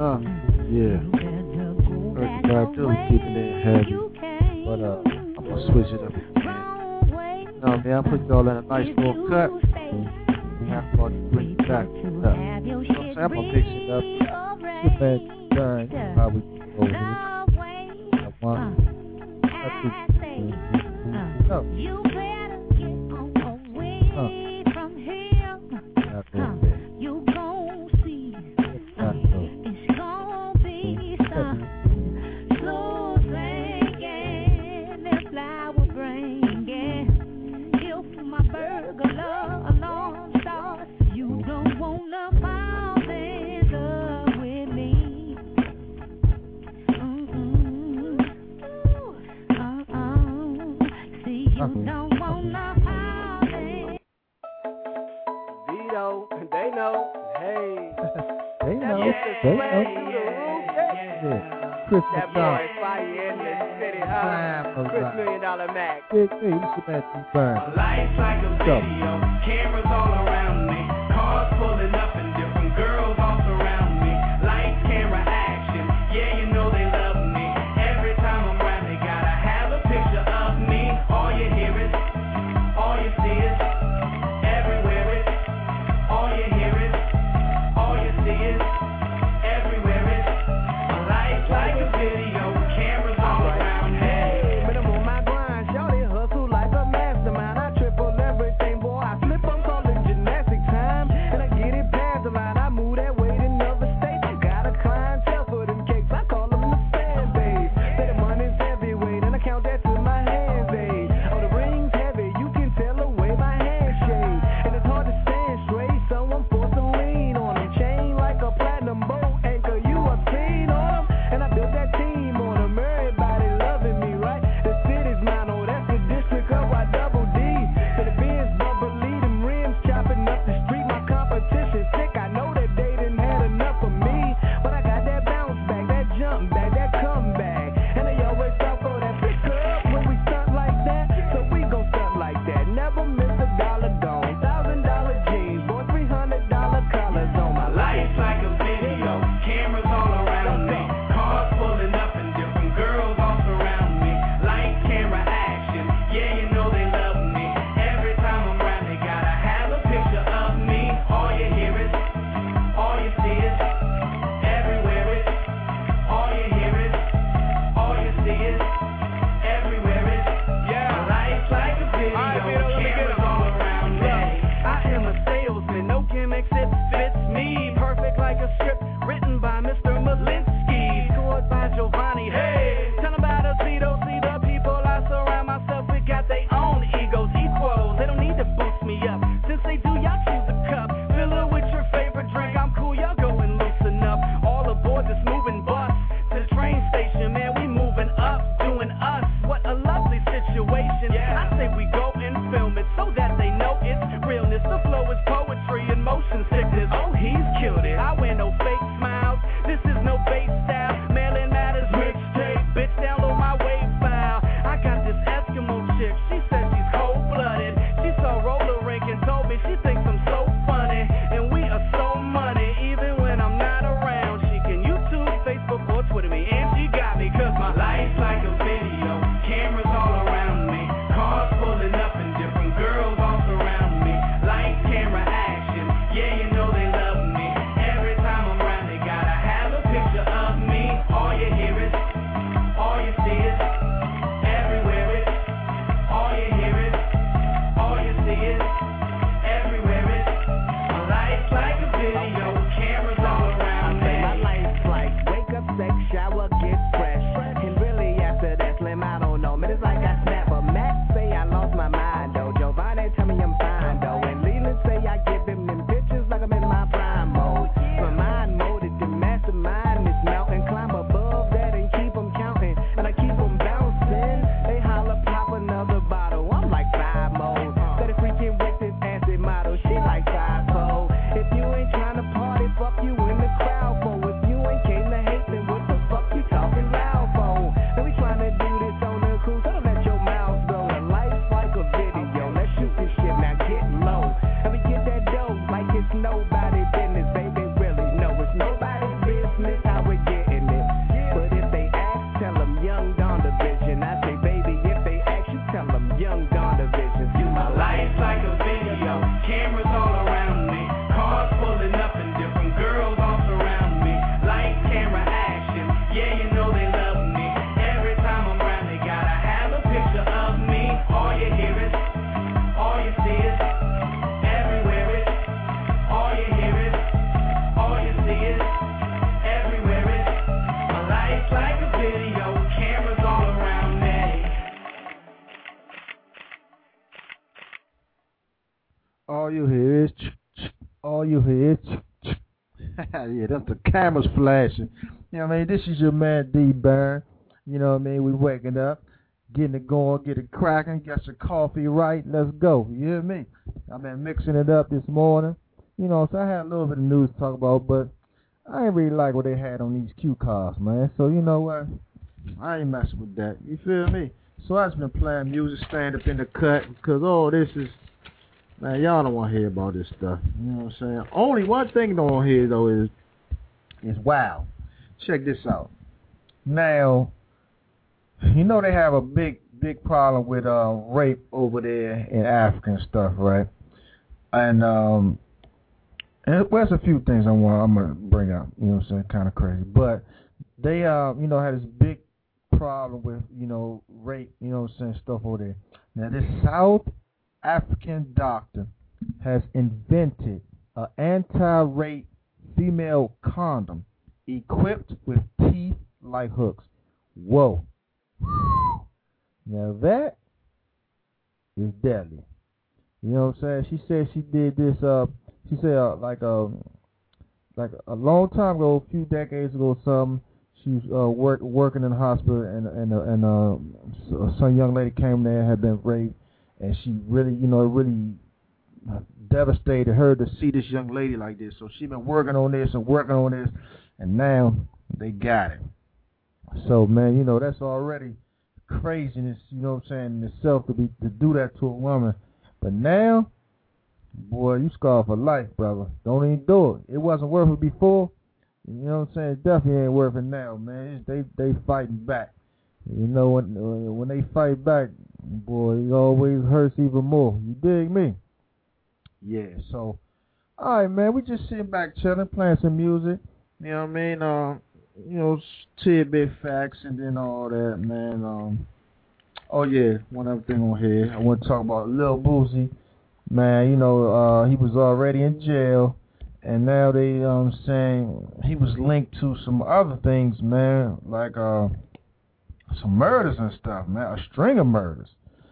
Uh, yeah. Heard the vibe too, keeping it heavy. But uh, I'm gonna switch it up again. No, man, I'm putting y'all in a nice little cut. I'm going to bring it back up. You know what I'm saying? I'm gonna mix it up. Sit back, turn, how we go over here. I want, I think, uh, You better get on away uh, from here. not going there. You gon' see Not going. it's gon' be some slow singing, this flower bringing. If my burger love alarm starts, you don't wanna fall in love with me. Mm-mm. Uh-uh. See, you Uh-huh. don't wanna fall in. Vito, they know. Hey, They know. yeah, They know. yeah, Yeah. Chris that McDonald. boy fire in the city, huh? Slam of Chris life. Million Dollar Mac. Big me, this is Matt D. Burn. Life's like a So. video, cameras all around me, cars pulling up and different girls all surround me. Lights, camera, action, yeah, you know they love me. Every time I'm around, they gotta have a picture of me. All you hear is, all you see is, everywhere is, all you hear is, all you see is, everywhere is. Life's like a video, cameras all around, hey. But I'm on my grind, shawty hustle like a mastermind. I triple everything, boy. I slip, I'm calling gymnastic time, and I get it past the line. I move that weight in other states. Got a clientele for them cakes. I call them the fan base. Say the money's heavyweight, and I count that to my hands, babe. Oh, the ring's heavy, you can tell the way my handshake. And it's hard to stand straight, someone forced to lean on them. Chain like a platinum boat anchor, you a fiend on them. And I built that team on them, everybody loving me, right? The city's mine, oh, that's the district of Y double D. To the Benz, bubbly, them rims chopping up the street. My competition sick, I know that they didn't had enough of me. But I got that bounce back, that jump back, that comeback. And they always talk for that pick up when we stunt like that. So we gon' stunt like that, never miss a dollar gone. Thousand dollar jeans, boy, three hundred dollar collars on my life. Life's like a video, cameras all around me, cars pulling up and different girls all surround me. Lights, camera, action, yeah, you know they love me. Every time I'm around, they gotta have a picture of me. All you hear is, all you see is, everywhere is, all you hear is, all you see is, everywhere is. Yeah, life's like a video, All right, Vito, let me get cameras him. all around me. Look, see is everywhere is. All you hear is, all you see is everywhere is. My life's like a video, cameras all around me. All you hear is, all you hear is, yeah, that's the cameras flashing. You know what I mean? This is your man D Burn. You know what I mean? We waking up, getting it going, get it cracking, got your coffee right, let's go. You hear me? I've been mixing it up this morning. You know, so I had a little bit of news to talk about, but I ain't really like what they had on these cue cards, man. So you know what? I ain't messing with that. You feel me? So I just been playing music, stand up in the cut, because all this is, man, y'all don't want to hear about this stuff. You know what I'm saying? Only one thing you don't want to hear, though, is, is wow. Check this out. Now, you know they have a big, big problem with uh, rape over there in Africa and stuff, right? And, um, and well, there's a few things I want, I'm going to bring up, you know what I'm saying, kind of crazy. But they, uh, you know, had this big problem with, you know, rape, you know what I'm saying, stuff over there. Now, this South African doctor has invented an anti-rape female condom equipped with teeth like hooks. Whoa. Now that is deadly. You know what I'm saying? She said she did this, uh, she said uh, like, a, like a long time ago, a few decades ago, something, she was uh, work, working in the hospital, and, and, uh, and uh, some young lady came there and had been raped. And she really, you know, really devastated her to see this young lady like this. So she been working on this and working on this, and now they got it. So, man, you know, that's already craziness, you know what I'm saying, in itself to be to do that to a woman. But now, boy, you scarred for life, brother. Don't even do it. It wasn't worth it before. You know what I'm saying? It definitely ain't worth it now, man. It's, they they fighting back. You know, when when they fight back, boy, it always hurts even more. You dig me? Yeah, so, all right, man, we just sitting back chilling, playing some music. You know what I mean? Uh, you know, tidbit facts and then all that, man. Um, oh, yeah, one other thing on here. I want to talk about Lil Boosie. Man, you know, uh, he was already in jail, and now they um saying he was linked to some other things, man, like uh. some murders and stuff, man, a string of murders.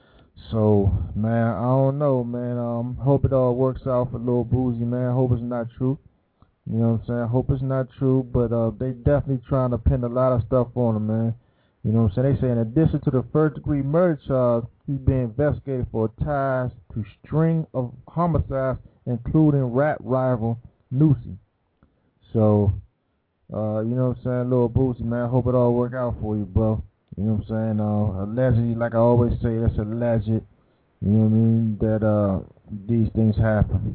So, man, I don't know, man. Um, hope it all works out for Lil Boosie, man. Hope it's not true. You know what I'm saying? Hope it's not true, but uh, they definitely trying to pin a lot of stuff on him, man. You know what I'm saying? They say in addition to the first-degree murder charge, he's being investigated for ties to string of homicides, including rap rival Nipsey. So, uh, you know what I'm saying, Lil Boosie, man. Hope it all work out for you, bro. You know what I'm saying? Uh, allegedly, like I always say, that's alleged. You know what I mean? That uh, these things happen.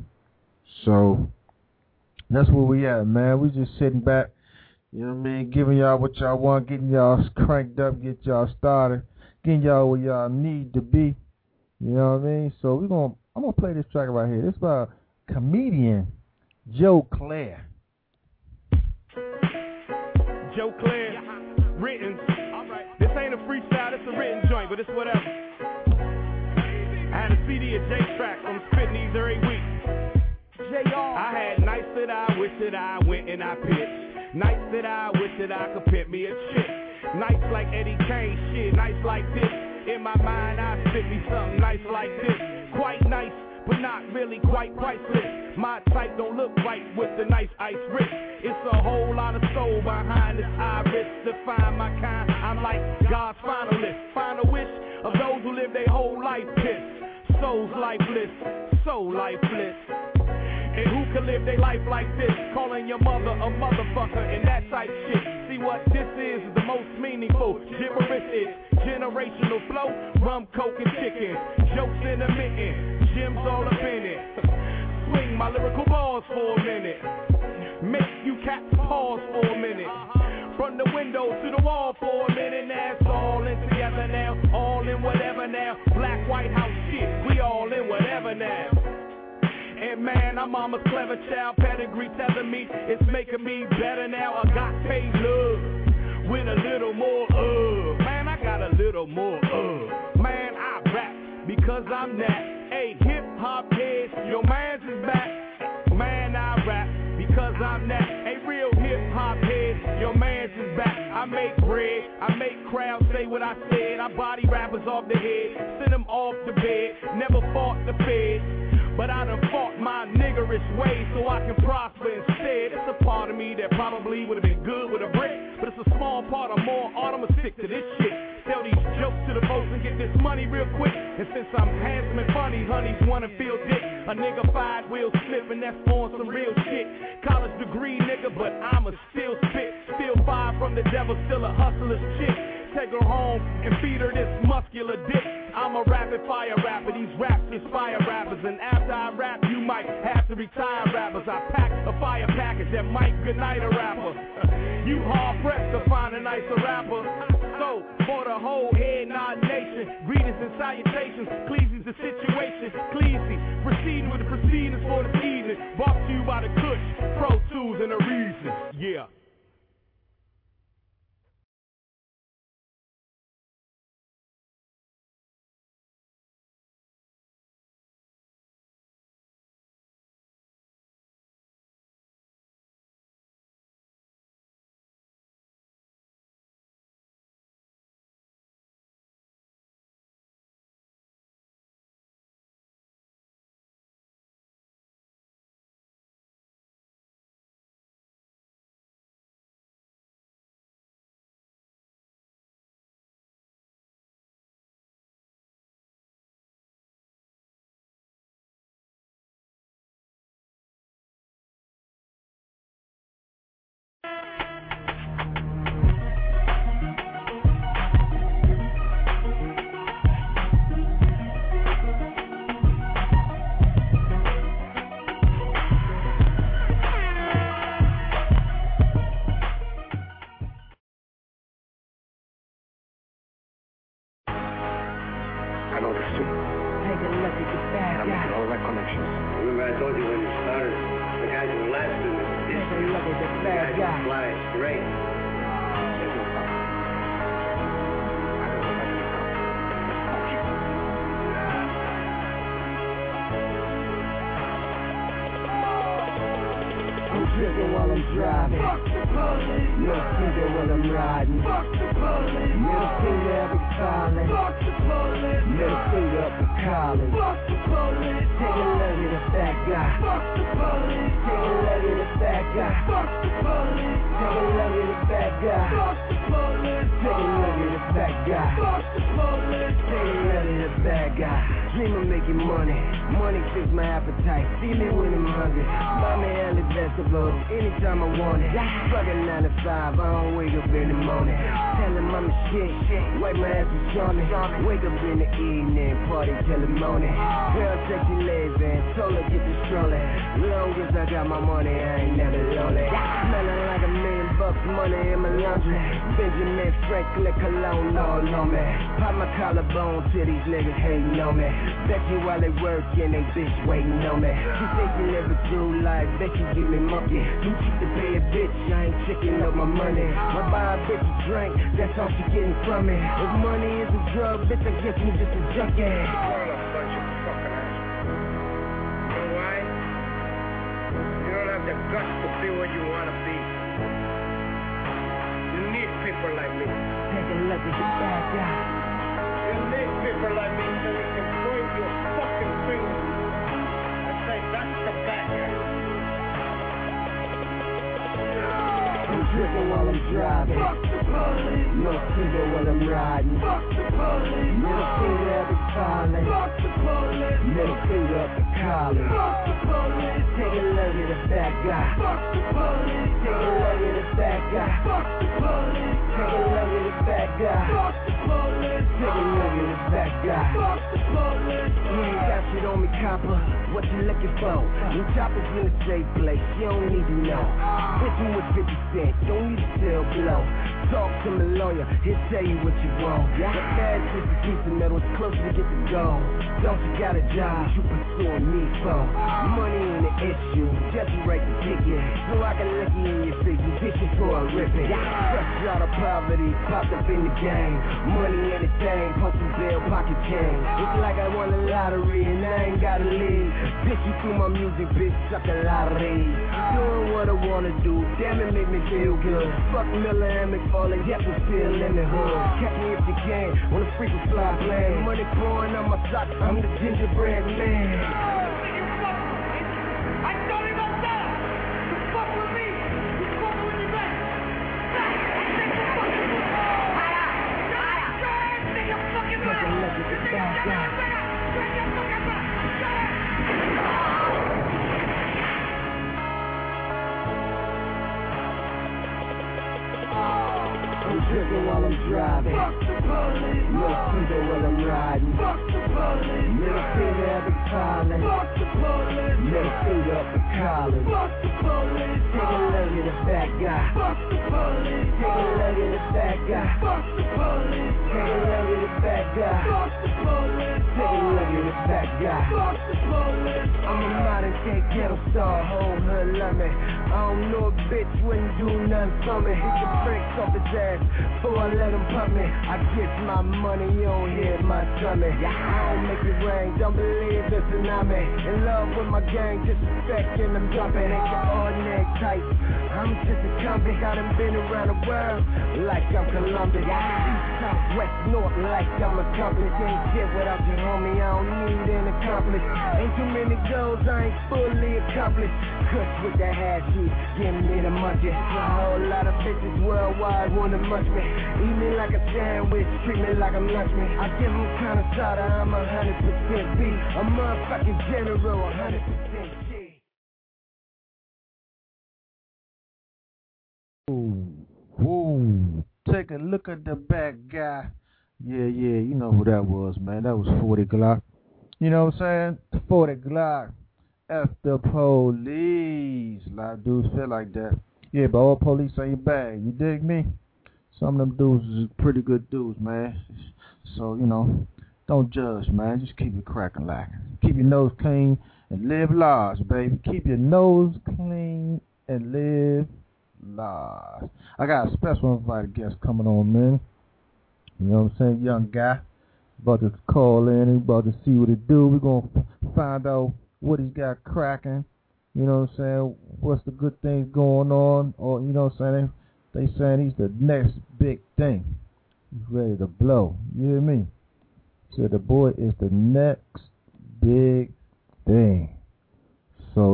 So that's where we at, man. We just sitting back. You know what I mean? Giving y'all what y'all want, getting y'all cranked up, get y'all started, getting y'all where y'all need to be. You know what I mean? So we gonna, I'm gonna play this track right here. This is by comedian Joe Clair. Joe Clair, written. This ain't a freestyle, it's a written joint, but it's whatever. I had a C D of J-Track, I'm spitting these every week. J R. I had nights that I wish that I went and I pitched. Nights that I wish that I could pimp me a chick. Nights like Eddie Kane, shit, nights like this. In my mind, I spit me something nice like this. Quite nice, but not really quite priceless. My type don't look right with the nice ice wrist. It's a whole lot of soul behind this iris. To find my kind, I'm like God's finalist. Final wish of those who live their whole life pissed. Souls lifeless, so lifeless. And who can live their life like this? Calling your mother a motherfucker and that type shit. See what this is is the most meaningful. Gibberish is generational flow. Rum, coke, and chicken. Jokes intermittent. Gems all up in it. Swing my lyrical balls for a minute. Make you cats pause for a minute. From the window to the wall for a minute. Now it's all in together now. All in whatever now. Black, white house shit. We all in whatever now. And man, I'm mama's clever child. Pedigree telling me it's making me better now. I got paid love with a little more uh. Man, I got a little more uh. Man, I rap because I'm that. Hey, hip hop heads, your man's is back. Man, I rap because I'm that. A real hip hop head, your man's is back. I make bread, I make crowds say what I said. I body rappers off the head, send them off the bed. Never fought the feds, but I done fought my niggerish ways so I can prosper instead. It's a part of me that probably would have been good with a brick, but it's a small part of more art. I'ma stick to this shit. Tell these jokes to the folks and get this money real quick. And since I'm handsome and funny, honeys wanna feel dick. A nigga fired Will Smith and that's on some real shit. College degree nigga, but I'ma still spit. Still fire from the devil, still a hustler's chick. Take her home and feed her this muscular dick. I'm a rapid fire rapper, these raps inspire rappers. And after I rap, you might have to retire rappers. I pack a fire package that might goodnight a rapper. You hard pressed to find a nicer rapper. So, for the whole head nod nation, greetings and salutations, Cleesy's the situation, Cleesy, proceeding with the proceedings for the evening, brought to you by the Kush, Pro Tools and the Reasons, yeah. Money, anything, postal bill, pocket change. It's like I won the lottery and I ain't gotta leave Bitch, you through my music, bitch, suck a lot of rage. Doing what I wanna do, damn it, make me feel good. Fuck Miller and McFarlane, yep, I'm still in the hood. Catch me if you can, on a freaking fly plane. Money pouring on my socks, I'm the gingerbread man. I'm tripping while I'm driving. Fuck the police. Little people while I'm riding. Fuck the police. Little finger at the collar. Fuck the police. Little finger up the collar. Fuck the police. Take a look at the fat guy. Fuck the police. Take a look at the fat guy. Fuck the police. Take a look at the fat guy. Fuck the police. Take a look at the fat guy. Fuck the police. I'm a modern day ghetto star, whole hood love me. I don't know a bitch wouldn't do nothing for me. Hit the brakes off his ass before I let him pump me. I get my money, you don't hear my tummy. I don't make it rain, don't believe the tsunami. In love with my gang, disrespecting them jumping. Ain't your ordinary type, I'm just a convict. I done been around the world like I'm Columbus. East, south, west, north, like I'm a compass. Ain't shit without your homie, I don't need an accomplice. Ain't too many goals, I ain't fully accomplished. Kush with that hash sheet, give me the munchies. A whole lot of bitches worldwide wanna munch me. Eat me like a sandwich, treat me like I'm lunch me. I give them kind of soda, I'm a hundred percent B. A motherfucking general, a hundred percent G. Ooh, ooh. Take a look at the back guy. Yeah, yeah, you know who that was, man. That was forty Glock. You know what I'm saying? forty Glock. F the police. A lot of dudes feel like that. Yeah, but all police ain't bad. You dig me? Some of them dudes is pretty good dudes, man. So, you know, don't judge, man. Just keep it cracking like. Keep your nose clean and live large, baby. Keep your nose clean and live large. I got a special invited guest coming on, man. You know what I'm saying? Young guy. About to call in. He about to see what he do. We're going to find out what he's got cracking. You know what I'm saying? What's the good things going on? Or, you know what I'm saying? They, they saying he's the next big thing. He's ready to blow. You hear me? So the boy is the next big thing. So,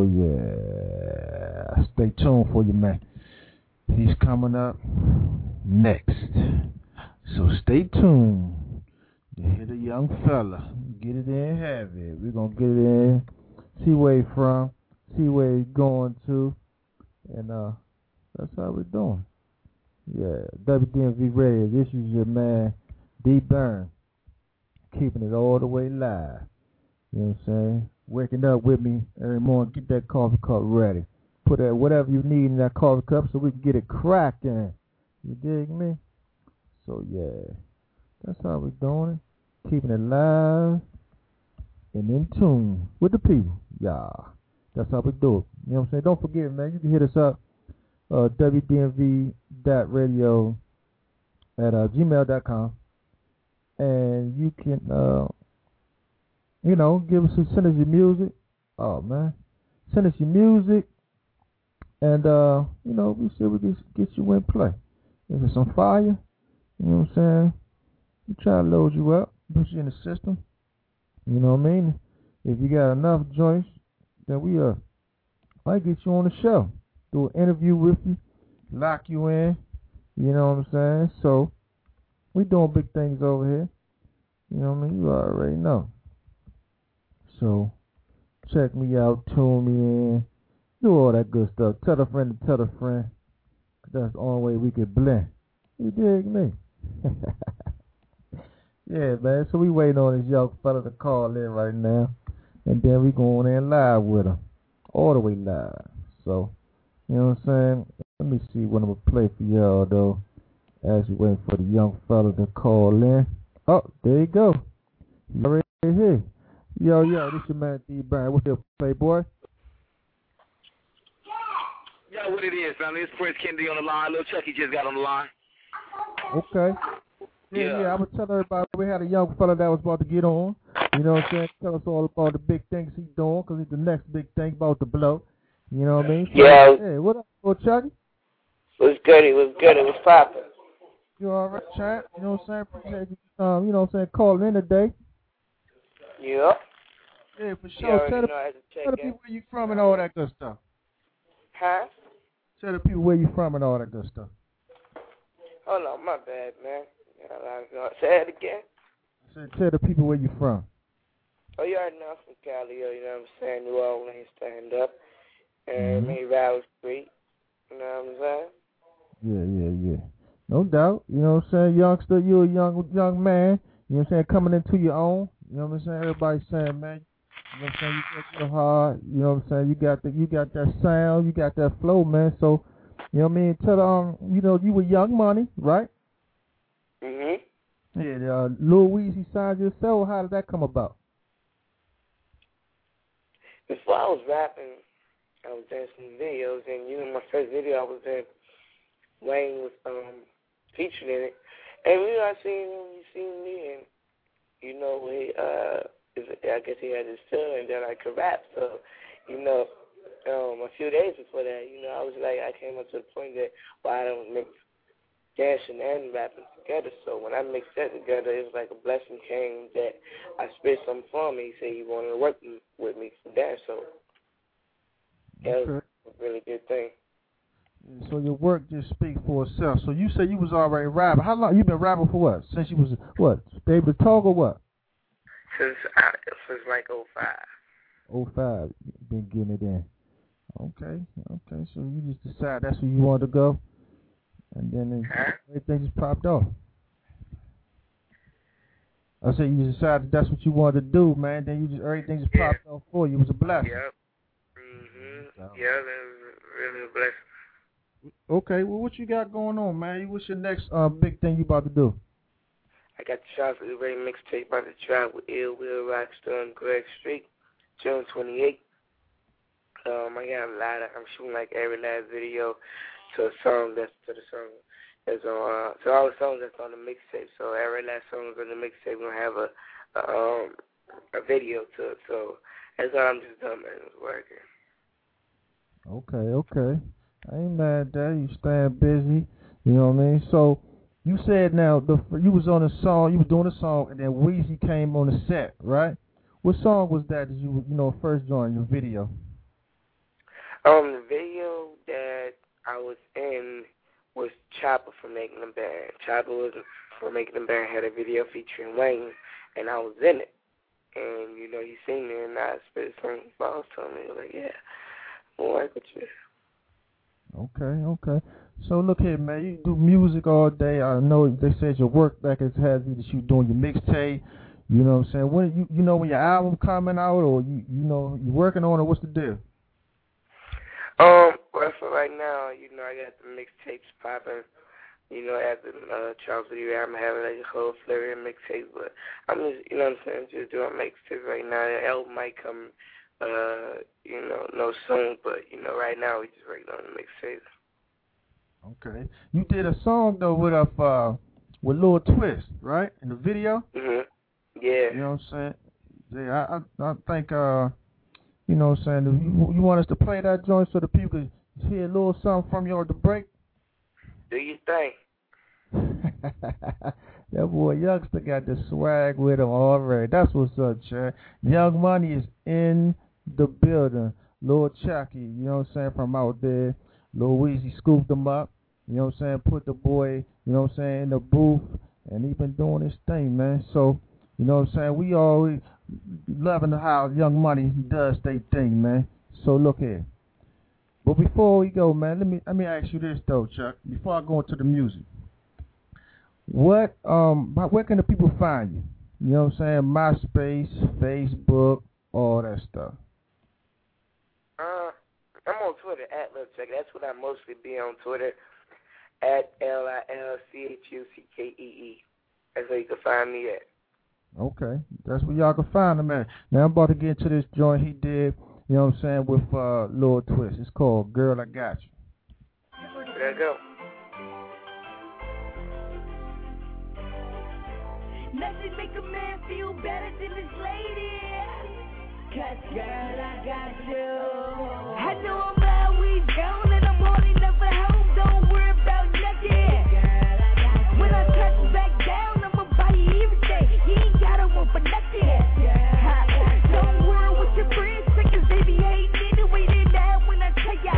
yeah. Stay tuned for you, man. He's coming up next. So stay tuned. You hear the young fella. Get it in heavy. We're going to get it in. See where he's from. See where he's going to. And uh, that's how we're doing. Yeah. W D M V Radio. This is your man, D Burn. Keeping it all the way live. You know what I'm saying? Waking up with me every morning. Get that coffee cup ready. Put that whatever you need in that coffee cup so we can get it cracking. You dig me? So, yeah. That's how we're doing it. Keeping it live and in tune with the people. Yeah. That's how we do it. You know what I'm saying? Don't forget, man, you can hit us up, uh, W D M V dot radio at uh, gmail dot com. And you can, uh, you know, give us a, send us your music. Oh, man. Send us your music. And, uh, you know, we see we can get you in play. If it's on fire, you know what I'm saying? We try to load you up, put you in the system. You know what I mean? If you got enough joints, then we uh might get you on the show. Do an interview with you, lock you in. You know what I'm saying? So we doing big things over here. You know what I mean? You already know. So check me out, tune me in, do all that good stuff. Tell a friend to tell a friend. That's the only way we can blend. You dig me? Yeah, man. So we waiting on this young fella to call in right now. And then we going in live with him. All the way live. So, you know what I'm saying? Let me see what I'm going to play for y'all, though. As you waiting for the young fella to call in. Oh, there you go. You already here. Yo, yo, this your man, D. Burn. What's up, Playboy? Yo, what it is, family? It's Prince Kennedy on the line. Lil Chucky just got on the line. Okay. Yeah, Yeah. yeah, I was telling everybody we had a young fella that was about to get on. You know what I'm saying? Tell us all about the big things he's doing, because he's the next big thing about to blow. You know what I mean? So, Yeah. Hey, what up, little Chucky? It was good. It was good. It was popping. You all right, Chad? You know what I'm saying? Appreciate you, um, you know what I'm saying, calling in today. Yep. Yeah, for You sure. already Tell the, know I had to check tell the in. people where you from and all that good stuff. Huh? Tell the people where you from and all that good stuff. Hold on, my bad, man. Say it again. I said, tell the people where you from. Oh, you already know I'm from Cali, you know what I'm saying? New Orleans, stand up. And Mhm. me, Valley Street. You know what I'm saying? Yeah, yeah, yeah. No doubt. You know what I'm saying? Youngster, you a young young man. You know what I'm saying? Coming into your own. You know what I'm saying? Everybody's saying, man, you know what I'm saying? You work real hard. You know what I'm saying? You got the you got that sound, you got that flow, man. So, you know what I mean? Tell um, you know, you were Young Money, right? Mm-hmm. Yeah, uh, Lil Weezy signed yourself. How did that come about? Before I was rapping, I was doing some videos, and you know, my first video I was in, Wayne was um featured in it, and you know, I seen him, you seen me, and you know, he uh, I guess he had his feeling that I could rap, so you know, um, a few days before that, you know, I was like, I came up to the point that well, I don't mix dancing and rapping together, so when I mixed that together, it was like a blessing came that I spit something for me. He said he wanted to work with me for that, so that was a really good thing. So your work just speaks for itself. So you say you was already rapping. How long you been rapping for? What? Since you was what? Able to talk or what? Since I, since like oh five. oh five, been getting it in. Okay, okay. So you just decided that's where you wanted to go, and then it, huh? everything just popped off. I said you decided that's what you wanted to do, man. Then you just everything just Yeah. popped off for you. It was a blessing. Yep. Mhm. Yeah, that was really a blessing. Okay, well, what you got going on, man? What's your next uh, big thing you about to do? I got the Chocolate Ray mixtape about to drop with Ill Will Rockstar and Greg Street, June twenty-eighth. Um, I got a lot of, I'm shooting like every last video to a song that's to the song that's on, uh, to all the songs that's on the mixtape. So every last song is on the mixtape. We're gonna have a, a um a video to it. So that's all I'm just doing, man. It's working. Okay, okay. I ain't mad at that. You staying busy. You know what I mean? So you said now the you was on a song, you was doing a song, and then Weezy came on the set, right? What song was that? That you you know first joined your video? Um, the video that I was in was Chopper from Making the Band. Chopper was from Making the Band had a video featuring Wayne, and I was in it. And you know, he seen me, and I spit some balls to him. He was like, "Yeah, I'm gonna work with you." Okay, okay. So look here, man. You do music all day. I know they said your work back as heavy that you doing your mixtape. You know what I'm saying? When you you know when your album coming out, or you you know you working on it? What's the deal? Um, well, for right now, you know, I got the mixtapes popping. You know, after uh, Charles Lee, I'm having like a whole flurry of mixtapes, but I'm just, you know what I'm saying, just doing mixtapes right now. The album might come, uh, you know, no soon, but you know, right now we just working on the mixtapes. Okay. You did a song though with a uh, with Lil Twist, right? In the video. Mhm. Yeah. You know what I'm saying? Yeah, I I, I think uh, you know what I'm saying. You, you want us to play that joint so the people can hear a little something from you at the break? Do you think? That boy Youngster got the swag with him already. That's what's up, Chad. Young Money is in the building. Lil Chucky, you know what I'm saying, from out there. Lil Weezy scooped him up, you know what I'm saying, put the boy, you know what I'm saying, in the booth, and he been doing his thing, man. So, you know what I'm saying, we always loving how Young Money does their thing, man. So look here. But before we go, man, let me let me ask you this though, Chuck. Before I go into the music, what um, where can the people find you? You know what I'm saying? MySpace, Facebook, all that stuff. Uh, I'm on Twitter at Lil Chucky. That's what I mostly be on Twitter. At L I L C H U C K E E. That's where you can find me at. Okay, that's where y'all can find him at. Now I'm about to get into this joint he did. You know what I'm saying, with uh, Lil Twist. It's called Girl, I Got You. There you go. Nothing make a man feel better than this lady. Cause girl, I got you. I know I'm always gone and I'm only never home. Don't worry about nothing. Girl, I got you. When I touch back down, I'ma buy you everything. You ain't gotta want for nothing. Ha, don't worry with your friends, cause they be hating anyway. They mad when I tell ya.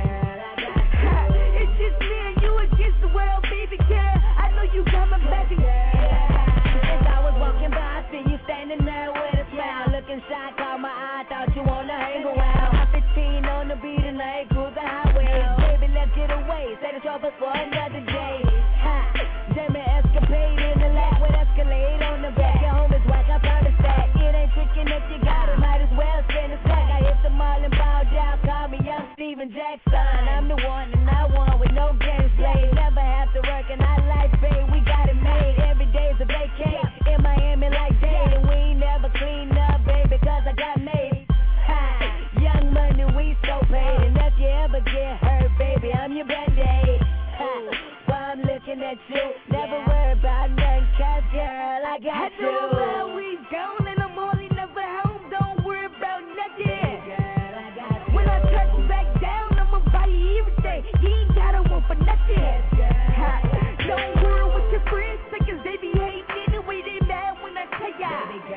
Ha, it's just me and you against the world, baby girl. I know you coming back again. As I was walking by, I see you standing there with a smile, looking shy. Caught my eye, thought you wanna hang around. I'm fifteen on the beat and I ain't cruise the highway. Baby, let's get away. Set the trouble for another day. Ha, damn it, escapade in the lap with Escalade on the back. Your home is whack, I found a stack. It ain't tricking if you got it. Might as well spend a stack. I hit the mall and bowed down. Call me Young Steven Jackson. I'm the one and I want with no games played. Never have to work and I like babe. We got it made. Every day's a vacay. In Miami like day. And we ain't never clean up, baby, cause I got made. Ha, young money, we so paid. And if you ever get hurt, baby, I'm your band-aid. Ha, while I'm looking at you, never worry about nothing, cause girl, I got you. I know I'm always gone and I'm only never home. Don't worry about nothing. Girl, I got you. When I touch back down, I'ma buy you everything. You ain't gotta want for nothing. Ha, don't worry with your friends, cause they be hating anyway. They mad when I tell ya.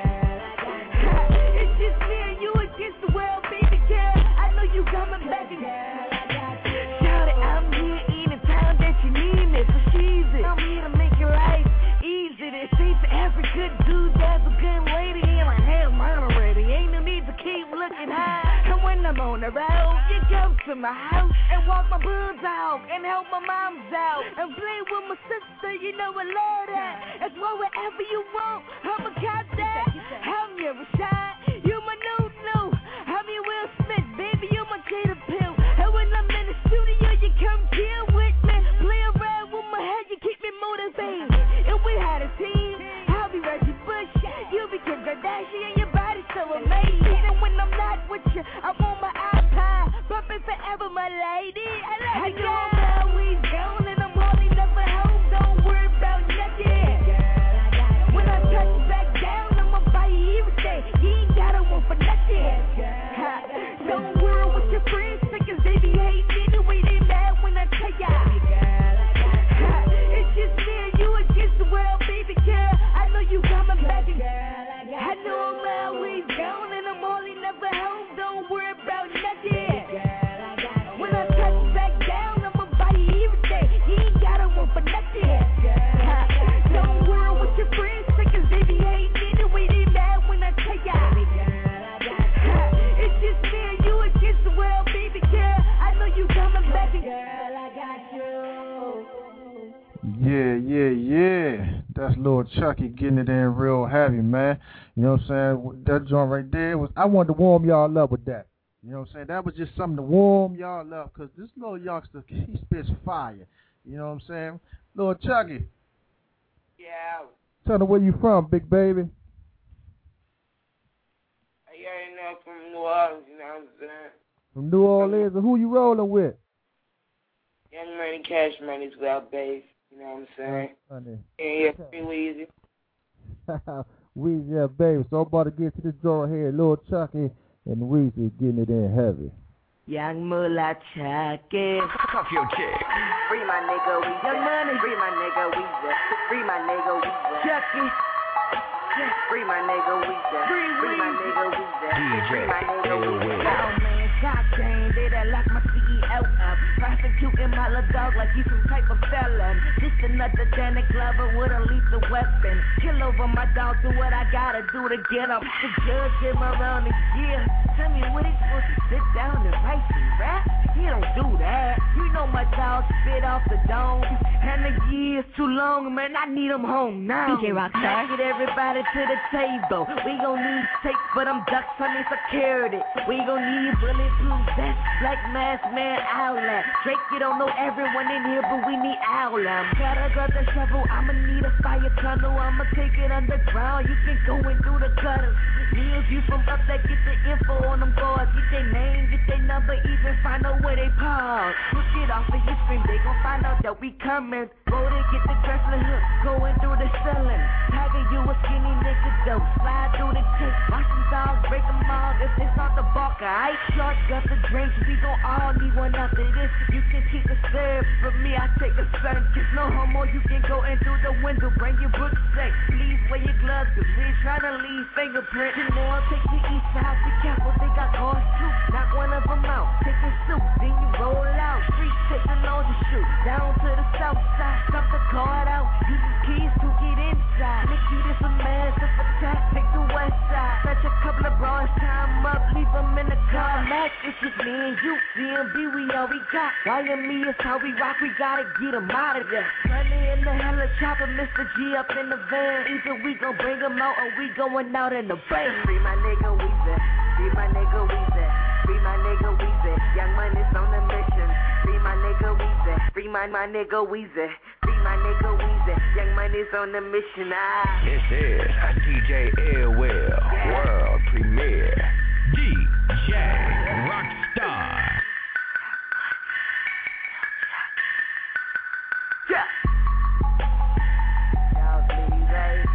Ha, it's just me and you against the world, baby girl. I know you coming back again. Shout it, I'm here anytime that you need me. So she's it. I'm here to make your life easy. They say to every good dude, there's a good lady. And I have mine already. Ain't no need to keep looking high. And when I'm on the road, you come to my house and walk my buns out and help my moms out and play with my sister. You know I love that. It's why wherever you want, I'ma got that. I'm your Rashad, you my new new. I'm your Will Smith, baby, you my Jada Pill. And when I'm in the studio, you come chill with me. Play around with my head, you keep me motivated. And we had a team, I'll be Reggie Bush, you be Kim Kardashian, your body's so amazing. And when I'm not with you, I want my iPod, bumping forever, my lady. I love you, girl. I'm always gone and I'm only never home. Don't worry about nothing. When I touch back down, I'ma buy you everything. You ain't gotta want for nothing. Ha, don't worry with your friends, cause they be hating anyway. They mad when I tell ya. Ha, it's just me and you against the world, baby girl. I know you coming back again. I know I'm always gone and I'm only never home. Don't worry about nothing. When I touch back down, I'ma buy you everything. You ain't gotta want for nothing. Ha, don't worry with your friends, cause they be hating anyway. They mad when I tell ya. Ha, it's just me and you against the world, baby girl. I know you coming back again. Girl, I got you. Yeah, yeah, yeah. That's Lil Chucky getting it in real heavy, man. You know what I'm saying? That joint right there was, I wanted to warm y'all up with that. You know what I'm saying? That was just something to warm y'all up, because this little youngster, he spits fire. You know what I'm saying? Lil Chucky, Yeah. tell me where you from, big baby. I already know from New Orleans, you know what I'm saying? From New Orleans, and who you rolling with? Young Money, Cash Money's well based, you know what I'm saying? Honey. Yeah, yeah, pretty easy. Weezy, yeah, baby. So I'm about to get to this joint here. Lil Chucky and Weezy getting it in heavy. Young Mullah Chucky. Cuff your chick. Free my nigga Weezy. Young Money. Free my nigga Weezy. Free my nigga Weezy. Chucky. Free my nigga Weezy. Free, free my nigga Weezy. Free my nigga Weezy. Oh man, top chain, they that lock my C E O up. Prosecuting my little dog like he's some type of felon. Just another Janet Glover with a lethal weapon. Kill over my dog, do what I gotta do to get him. The judge him around the year. Tell me what he's supposed to sit down and write some rap? He don't do that. You know my dog spit off the dome. And the year's too long, man, I need him home now. D J Rockstar. Get everybody to the table. We gon' need tape, but I'm ducks, I need security. We gon' need bulletproof vests, black mask, man, outlet. Drake, you don't know everyone in here, but we need outlet. Gotta grab the shovel, I'ma need a fire tunnel. I'ma take it underground, you can go in through the gutters. Meals you from up there, get the info on them boys. Get their name, get their number, even find out where they park. Push it off of your screen, they gon' find out that we coming. Go to get the dress and the hook, going through the ceiling. Tagging you a skinny nigga though, slide through the tape. Watch them dogs break them all if they start the bark. Alright, short got the drinks, we gon' all need one after this. You can keep the serve, for me I take a sun. Kiss no homo, you can go in through the window. Bring your book safe, please wear your gloves, cause we ain't tryna leave fingerprints. You know I'll take the east side, be careful, they got cars too. Knock one of them out, take a suit, then you roll out. Street take the long to shoot, down to the south side. Stop the card out, use the keys to get inside. Nicky, this a massive attack, take the west side. Fetch a couple of bras, time up, leave them in the car. Max, it's just me and you, D M B, we all we got. Y M E is how we rock, we gotta get them out of there. Money in the hella chopper, Mister G up in the van. Either we gon' bring them out or we going out in the van. Free my nigga Weezy, free my nigga Weezy, free my nigga Weezy. Young Money's on the mission. Free my nigga Weezy, free my my nigga Weezy, free my nigga Weezy. Young Money's on the mission. Ah. This is a D J Airwell yeah. World Premiere. D J Rockstar. Yeah. Y'all please, eh?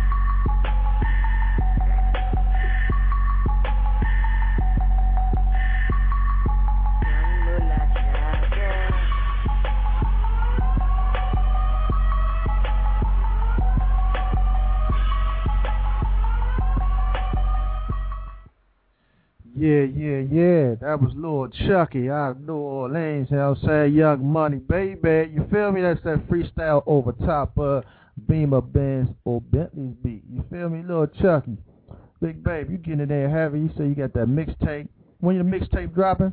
Yeah, yeah, yeah. That was Lord Chucky out of New Orleans. You know what I'm saying? Young Money, baby. You feel me? That's that freestyle over top of Beamer, Benz, or Bentley's beat. You feel me? Lord Chucky. Big babe, you getting in there heavy. You say you got that mixtape. When your mixtape dropping?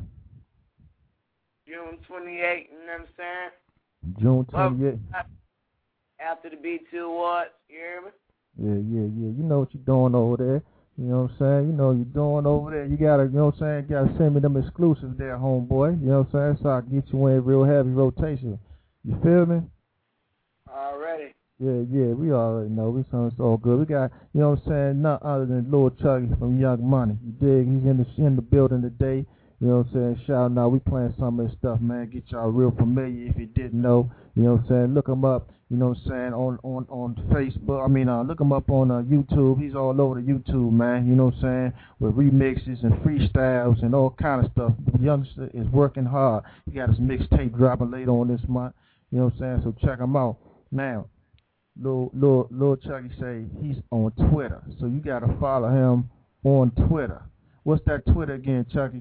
June twenty-eighth, you know what I'm saying? June twenty-eighth. After the B two Awards, you hear me? Yeah, yeah, yeah. You know what you're doing over there. You know what I'm saying? You know you're doing over there. You gotta, you know what I'm saying? You gotta send me them exclusives there, homeboy. You know what I'm saying? So I can get you in real heavy rotation. You feel me? Already. Yeah, yeah. We already know. We sound it's all good. We got, you know what I'm saying? None other than Lord Chucky from Young Money. You dig? He's in the in the building today. You know what I'm saying? Shout out. We playing some of this stuff, man. Get y'all real familiar if you didn't know. You know what I'm saying? Look him up. You know what I'm saying, on, on, on Facebook. I mean, uh, look him up on uh, YouTube. He's all over the YouTube, man. You know what I'm saying, with remixes and freestyles and all kind of stuff. The youngster is working hard. He got his mixtape dropping later on this month. You know what I'm saying, so check him out. Now, Lil, Lil, Lil Chucky say he's on Twitter, so you got to follow him on Twitter. What's that Twitter again, Chucky?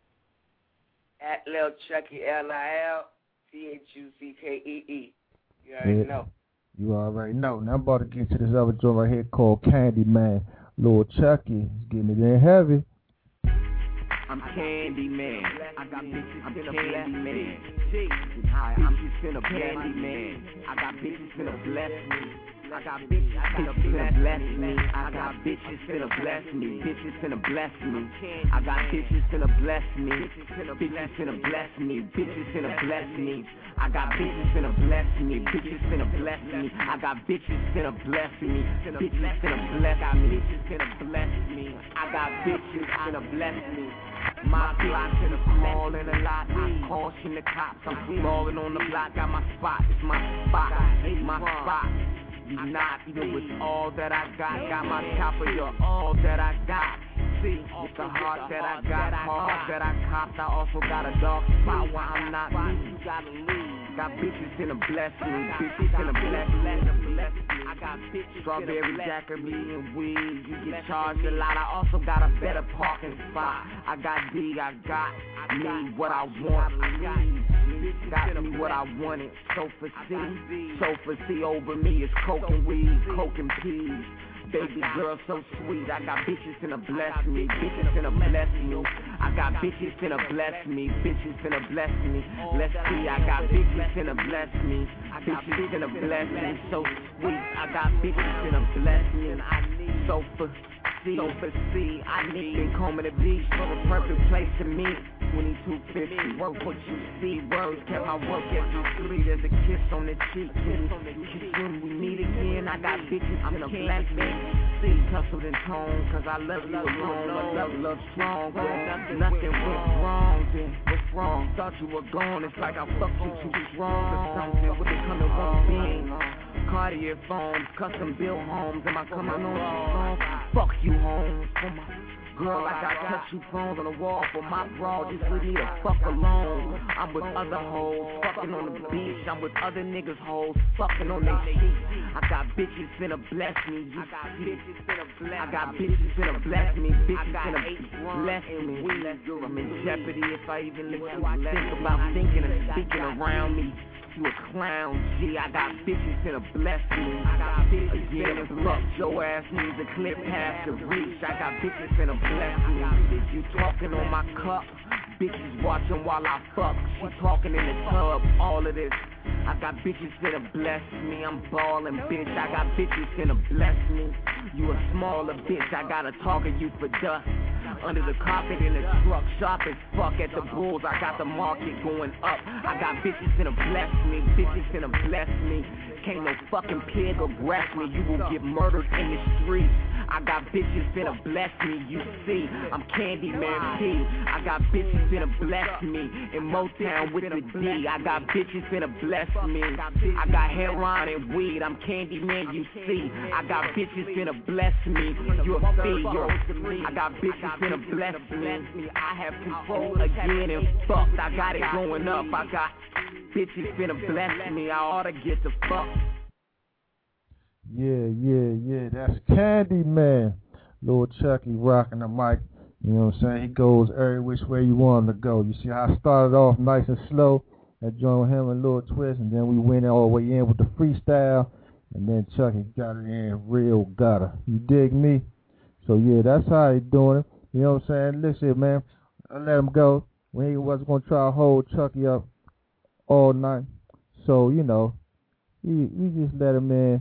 At Lil Chucky, L I L C H U C K E E. You already yeah, know. You already know. Now I'm about to get to this other joint right here called Candyman. Lil Chucky is getting it in heavy. I'm Candyman. I got bitches I'm Candyman. Hi, I'm just finna Candyman. I got bitches finna bless me. I got bitches finna bless me. I got bitches finna bless me. Bitches finna bless me. I got bitches finna bless me. Bitches finna bless me. Bitches finna bless me. I got bitches finna bless me. Bitches finna bless me. I got bitches finna bless me. Bitches finna bless me. Bitches finna bless me. I got bitches finna bless me. My block's in a call in a lot. I caution the cops. I'm smoking on the block. Got my spot. It's my spot. It's my spot. You not even with all that I got. Got my chopper. You're all that I got. See, it's the heart that I got. Heart that I copped. I also got a dark spot where I'm not me. You gotta leave. Got bitches finna bless me. Bitches finna bless me. I got bitches. Strawberry daiquiri and weed. You get charged a lot. I also got a better parking spot. I got D. I got me what I want. I got me what I wanted. Sofa C. Sofa C over me is coke and weed. Coke and peas. Baby girl so sweet. I got bitches finna bless me. Bitches finna bless me. I got bitches finna bless me. Bitches finna bless me. Let's see. I got bitches finna bless me. Bitches finna bless me. So sweet. I got bitches finna bless me. And I need sofa C. Sofa C. I need been combing the beach for the perfect place to meet. twenty-two fifty. Work what you see. Words kept my work every three. There's a kiss on the cheek. Kiss when we meet again. I got bitches finna bless me. See, tussled in tone, cause I love you alone. My love, love strong, but nothing went wrong then. wrong. Thought you were gone, it's like I fucked you too strong or something. What they come in one being. Cartier phones, custom built homes. Am I coming on too strong? Fuck you, homes. For my girl, I got touchy phones on the wall for my bra. Just leave me the fuck alone. I'm with other hoes, fucking on the beach. I'm with other niggas' hoes, fucking on their sheets. I got bitches finna bless me. You I got bitches finna bless. I got bitches finna bless me. Bitches finna bless me. I'm in jeopardy if I even let you think about thinking and speaking around me. You a clown, G. I got bitches finna bless me. I got bitches finna fuck your ass needs a clip past the reach. I got bitches finna bless me. You talking on my cup, bitches watching while I fuck. She talking in the tub, all of this. I got bitches finna bless me. I'm ballin', bitch. I got bitches finna bless me. You a smaller bitch. I gotta target you for dust. Under the carpet in the truck, sharp as fuck at the bulls. I got the market going up. I got bitches finna bless me. Bitches finna bless me. Can't no fucking pig aggress me. You will get murdered in the streets. I got bitches finna bless me. You see, I'm Candyman P. I got bitches finna bless me. In Motown with the D. I got bitches finna bless me. I got heroin and weed. I'm Candyman. You see, I got bitches finna bless me. You a fee, you're a I got bitches finna bless me. I have control again and fucked. I got it going up. I got bitches finna bless me. I oughta get the fuck. Yeah, yeah, yeah. That's Candyman. Lil Chucky rocking the mic. You know what I'm saying? He goes every which way you want him to go. You see how I started off nice and slow. That joint him and Lil Twist, and then we went all the way in with the freestyle, and then Chucky got it in real gutter. You dig me? So yeah, that's how he doing it. You know what I'm saying? Listen, man, I let him go. We wasn't gonna try to hold Chucky up all night. So you know, we we just let him in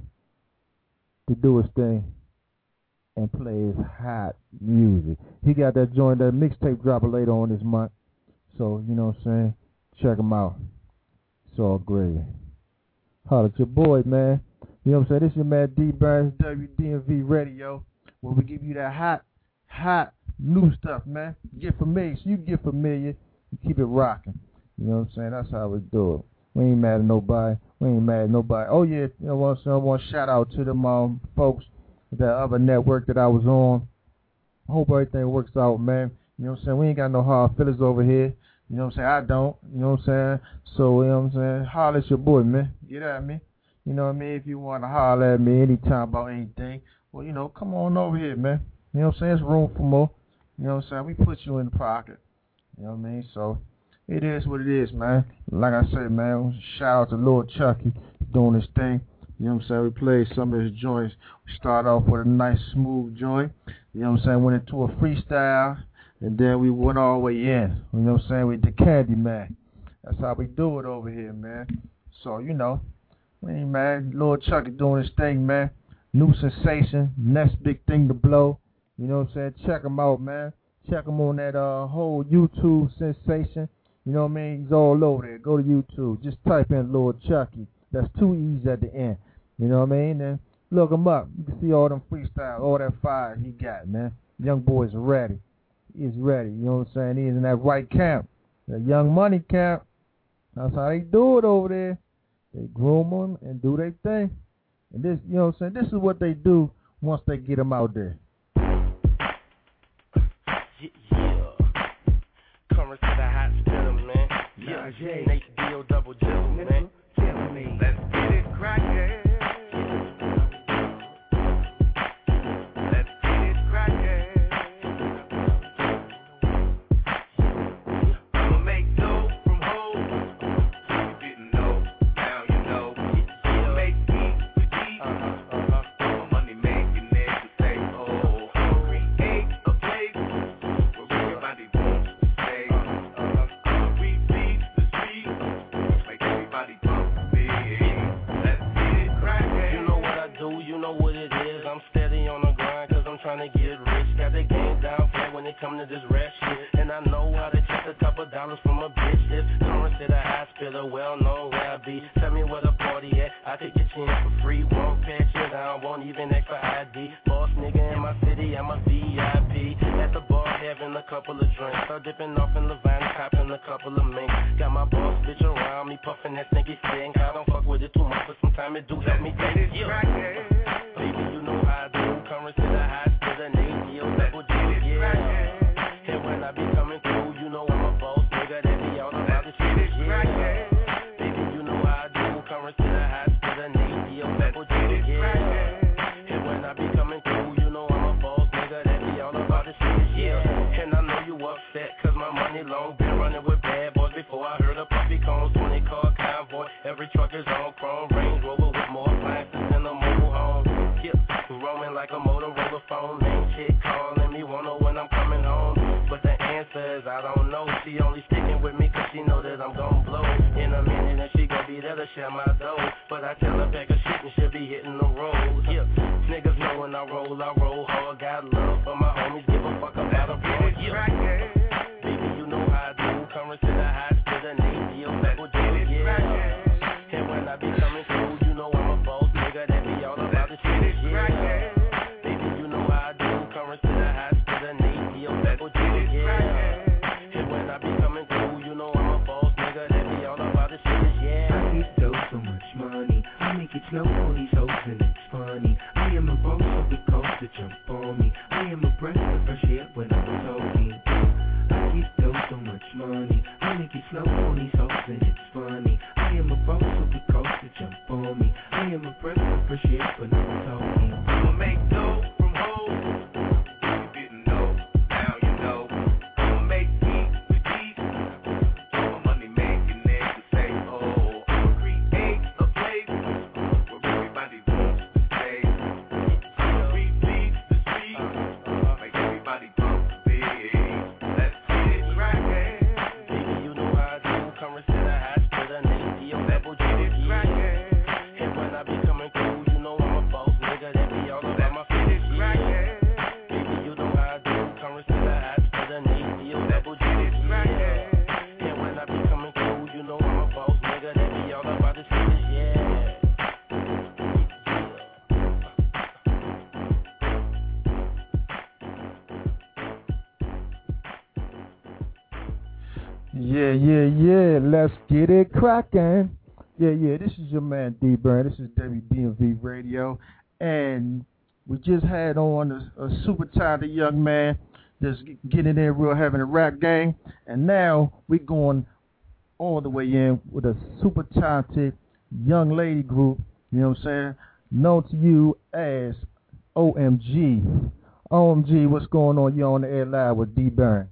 to do his thing and play his hot music. He got that joint, that mixtape dropping later on this month. So, you know what I'm saying? Check him out. It's all great. Holla at your boy, man. You know what I'm saying? This is your man D Burns, W D M V Radio, where we give you that hot, hot new stuff, man. Get familiar, so you get familiar and keep it rocking. You know what I'm saying? That's how we do it. We ain't mad at nobody. We ain't mad at nobody. Oh, yeah, you know what I'm saying? I want to shout out to them um, folks, that other network that I was on. I hope everything works out, man. You know what I'm saying? We ain't got no hard feelings over here. You know what I'm saying? I don't. You know what I'm saying? So, you know what I'm saying? Holler at your boy, man. Get at me. You know what I mean? If you want to holler at me anytime about anything, well, you know, come on over here, man. You know what I'm saying? There's room for more. You know what I'm saying? We put you in the pocket. You know what I mean? So, it is what it is, man. Like I said, man, shout out to Lil Chucky doing his thing. You know what I'm saying? We played some of his joints. We started off with a nice, smooth joint. You know what I'm saying? Went into a freestyle, and then we went all the way in. You know what I'm saying? We did Candyman. That's how we do it over here, man. So, you know, we ain't mad. Lil Chucky doing his thing, man. New sensation. Next big thing to blow. You know what I'm saying? Check him out, man. Check him on that uh, whole YouTube sensation. You know what I mean? He's all over there. Go to YouTube. Just type in Lil Chucky. That's two E's at the end. You know what I mean? And look him up. You can see all them freestyles, all that fire he got, man. Young boy's ready. He's ready. You know what I'm saying? He's in that right camp. That Young Money camp. That's how they do it over there. They groom them and do their thing. And this, you know what I'm saying? This is what they do once they get them out there. Coming to the hot spitter, man. Yeah, yeah. Nate Dio double jizzle, man. Tell me. Let's get it crackin'. Let's get it crackin'. I'ma make dough from hoes. You didn't know, now you know. I'ma make deep with deep. I'ma money making niggas say, oh. Create a place where everybody wants to stay. I'ma repeat the street, make everybody bump me. Let's get it crackin'. You know what I do, you know what it is. I'm steady on the grind, cause I'm trying to get rich. Got the game down flat when it come to this rap shit. And I know how to check a couple dollars from a bitch. If Torrance to the hospital, well known where I be. Tell me where the party at, I could get you in for free. Won't patch you down, won't even ask for I D. Boss nigga in my city, I'm a V I P. At the bar having a couple of drinks. Start dipping off in Levine, copping a couple of minks. Got my boss bitch around me, puffing that stinky stink. I don't fuck with it too much, but sometimes it do help me think. Yeah. Baby, you know how I do. Currency the high, still the name, deal, double D, yeah. And when I be coming through, you know I'm a boss, nigga, that be all about the shit, yeah. Baby, you know how I do. Currency the high, still the name, deal, double D, yeah. And when I be coming through, you know I'm a boss, nigga, that be all about the shit, yeah. And I know you upset, cause my money long, been running with bad boys before I heard of puppy cones, twenty car convoy, every truck is on chrome, Range Rover with more appliances than a mobile home, yeah, roaming like a Motorola phone, main chick calling me, wanna know when I'm coming home, but the answer is I don't know, she only sticking with me cause she know that I'm gon' blow, in a minute and she gon' be there to share my dough, but I tell her pack of shit and she'll be hitting the road, yeah, niggas know when I roll, I roll hard, got love for my homies, give a fuck about a bro, yeah. Baby, you know how I do. Currency the high, still the name, deal, back with David, yeah. And when I be coming through, you know I'm a boss, nigga, that be all about the shit, yeah. Baby, you know how I do. Currency the high, still the name, deal, back with David, yeah. And when I be coming through, you know I'm a boss, nigga, that be all about the shit, yeah. I get so, so much money. I make it slow on these hoes and it's funny. I am a boss of the coast to jump on me. I am a breath of fresh air when I'm talking. I get so, so much money. I make it slow on these hoes and it's funny. I am a boss of the coast to jump on me. I am a breath of fresh air when I'm talking. I'ma make dough from hoes. You didn't know, now you know. I'ma make heat with heat. My money making niggas say, oh. I'ma create a place where everybody wants to stay. I'ma repeat the street, make everybody pump the beat. Let's get it crackin'. Baby, you know how I do. Currency the high, still the name, deal, double G, yeah. And when I be coming through, you know I'm a boss, nigga, that be all about my shit, yeah. Baby, you know how I do. Currency the high, still the name, deal, double G, yeah. And when I be coming through, you know I'm a boss, nigga, that be all about the shit, yeah. Yeah, yeah, yeah. Let's get it cracking. Yeah, yeah. This is your man D Burn. This is W D M V Radio, and we just had on a, a super talented young man that's getting in real having a rap game, and now we going all the way in with a super talented young lady group. You know what I'm saying? Known to you as O M G. O M G, what's going on? You're on the air live with D Burn.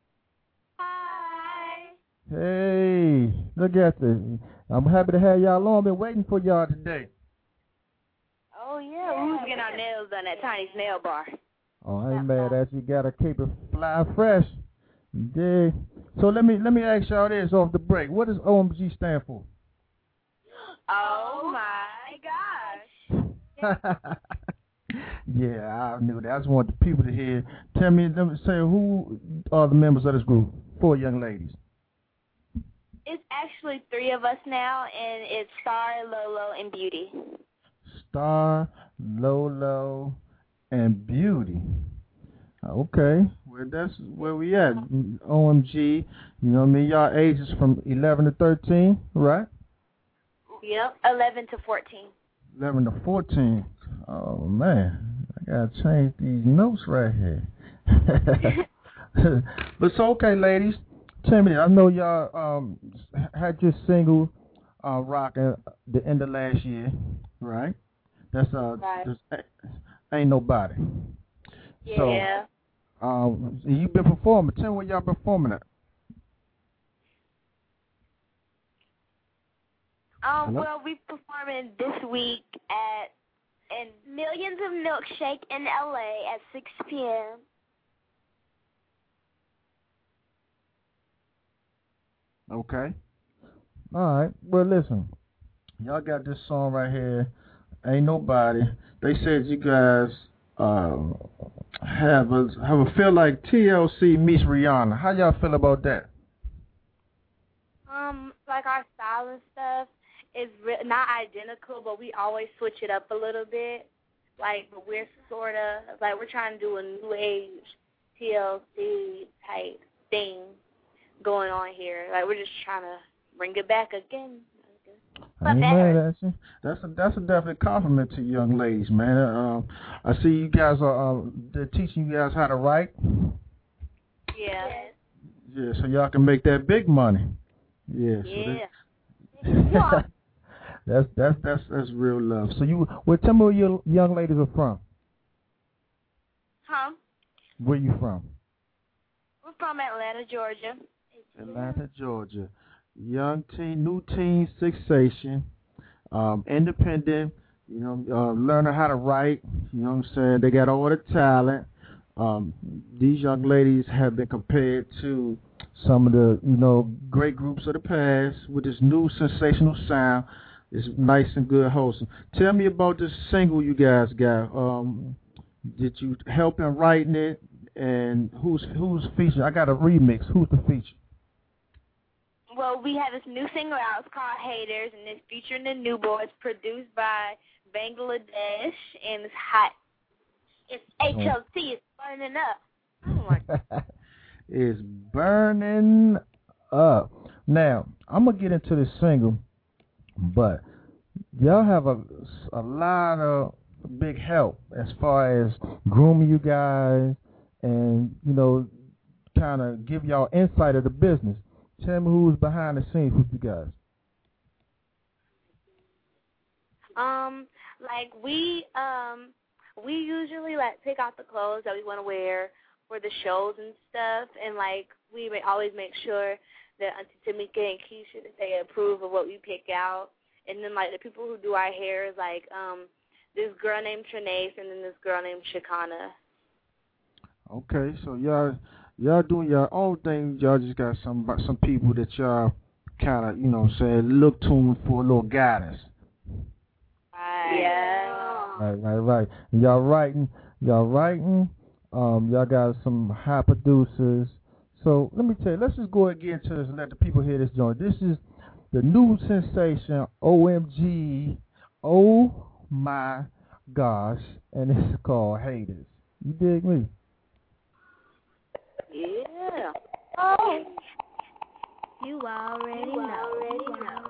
Hey, look at this. I'm happy to have y'all on. Been waiting for y'all today. Oh, yeah. We was getting our nails done at Tiny's Nail Bar. Oh, I ain't mad at you. Gotta keep it fly fresh. Yeah. So let me let me ask y'all this off the break. What does O M G stand for? Oh, my gosh. Yeah, I knew that. I just want the people to hear. Tell me, let me say, who are the members of this group? Four young ladies. It's actually three of us now, and it's Star, Lolo, and Beauty. Star, Lolo, and Beauty. Okay, well, that's where we at. O M G, you know what I mean? Y'all ages from eleven to thirteen, right? Yep, eleven to fourteen. eleven to fourteen. Oh, man, I got to change these notes right here. But it's okay, ladies. Tell me, I know y'all um, had your single uh, rocking the end of last year, right? That's uh, right. Ain't Nobody. Yeah. So, um, you've been performing. Tell me where y'all performing at. Um, Hello? well, we performing this week at in Millions of Milkshake in L A at six p.m. Okay. All right. Well, listen. Y'all got this song right here, Ain't Nobody. They said you guys uh, have a have a feel like T L C meets Rihanna. How y'all feel about that? Um, like our style and stuff is re- not identical, but we always switch it up a little bit. Like, but we're sort of like we're trying to do a new age T L C type thing going on here. Like, we're just trying to bring it back again. I ain't mad at you. That's a that's a definite compliment to young ladies, man. Um, I see you guys are uh, they're teaching you guys how to write. Yeah. Yeah, so y'all can make that big money. Yeah. Yeah. So that's that's that's that's real love. So you, well, tell me where your young ladies are from. Huh? Where you from? We're from Atlanta, Georgia. Atlanta, Georgia. Young teen, new teen sensation, um, independent, you know, uh, learning how to write, you know what I'm saying? They got all the talent. Um, these young ladies have been compared to some of the, you know, great groups of the past with this new sensational sound. It's nice and good, wholesome. Tell me about this single you guys got. Um, did you help in writing it? And who's who's featured? I got a remix. Who's the feature? Well, we have this new single out. It's called Haters, and it's featuring the New Boys, produced by Bangladesh, and it's hot. It's H L T. It's burning up. Oh, It's burning up. Now, I'm going to get into this single, but y'all have a, a lot of big help as far as grooming you guys and, you know, kind of give y'all insight of the business. Tell me who's behind the scenes with you guys. Um, like we um we usually like pick out the clothes that we want to wear for the shows and stuff, and like we may always make sure that Auntie Tamika and Keisha, that they approve of what we pick out, and then like the people who do our hair is like um this girl named Trinace and then this girl named Shakana. Okay, so y'all. Y'all doing your own thing. Y'all just got some some people that y'all kind of, you know, say look to them for a little guidance. Right. Yeah. Right, right, right. And y'all writing, y'all writing. Um, y'all got some high producers. So let me tell you. Let's just go ahead and get into this and let the people hear this joint. This is the new sensation. O M G. Oh my gosh! And it's called Haters. You dig me? Yeah. Oh. You already know. Already know.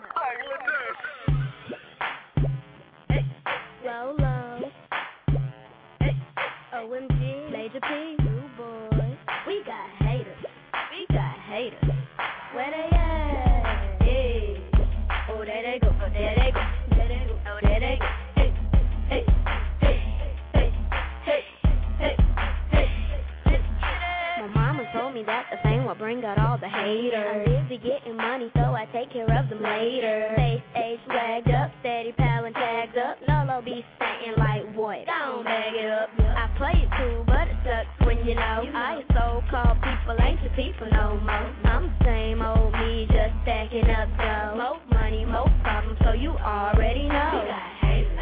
Hey, low, low. Hey, O M G. Major P. New boy. We got haters. We got haters. Where they at? Hey. Oh, there they go. Oh, there they go. There they go. Oh, there they go. Hey, hey, hey, hey, hey, hey, hey. My mama told me that the fame will bring out all the haters. I'm busy getting money, so I take care of them later. Face age swagged up, steady palin' tags up. Lolo be saying like what? Don't bag it up. I play it cool, but it sucks when you know I so-called people ain't your people no more. I'm the same old me, just stacking up dough. More money, more problems, so you already know. We got haters.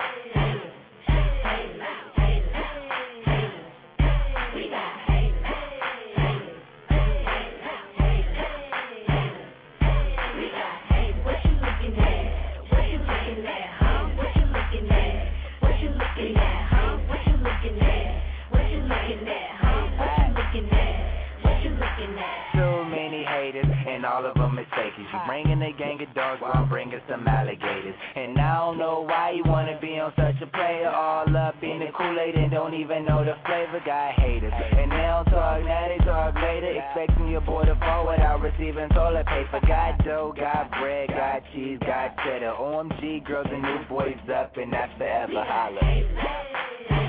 And all of them is fakers. You bringing a gang of dogs, well, I'm bringing some alligators. And I don't know why you wanna be on such a player. All up in the Kool-Aid and don't even know the flavor. Got haters, and they don't talk, now they talk later. Expecting your boy to fall without receiving toilet paper. Got dough, got bread, got cheese, got cheddar. O M G, girls and new boys up, and that's forever. Holla.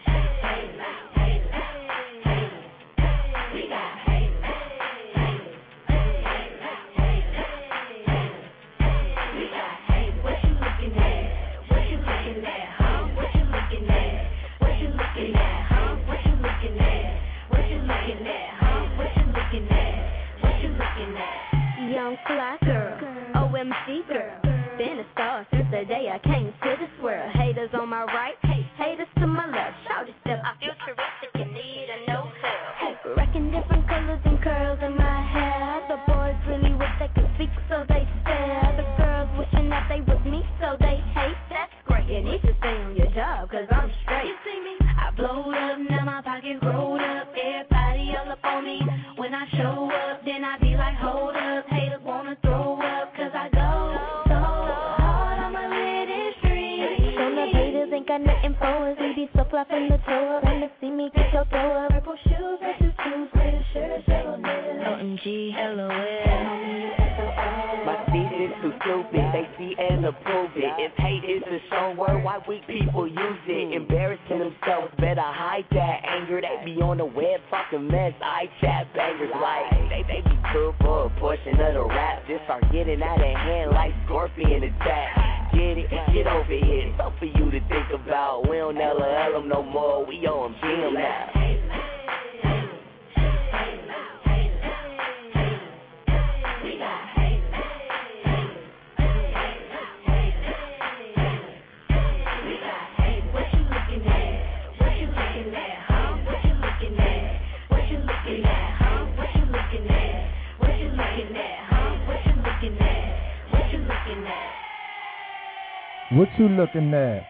Young fly girl, O M G girl, been a star since the day I came to this world. Haters on my right, haters to my left. Shawty step, I futuristic, you need a no help. Rocking different colors and curls in my hair. The boys really wish they could speak, so they stare. The girls wishing that they was me, so they hate. That's great. You need to stay on your job, cause I'm straight. You see me? I blowed up, now my pocket rolled up. Yeah. I be like, hold up, haters wanna throw up, cause I go so hard, I'ma let it stream. Show the haters ain't got nothing for us, we be so fly from the toe up, wanna see me get your throw up. Purple shoes, versus shoes, with a shirt, show O M G, L O L. My season's too stupid, they see and approve it. If hate is a strong word, why weak people use it? Embarrassing themselves, better hide that anger. They be on the web talking mess, I chat bangers like They, they be cool for a portion of the rap. Just start getting out of hand like scorpion attack. Get it, get over here, it's up for you to think about. We don't L O L them no more, we O M G them now. What you looking at?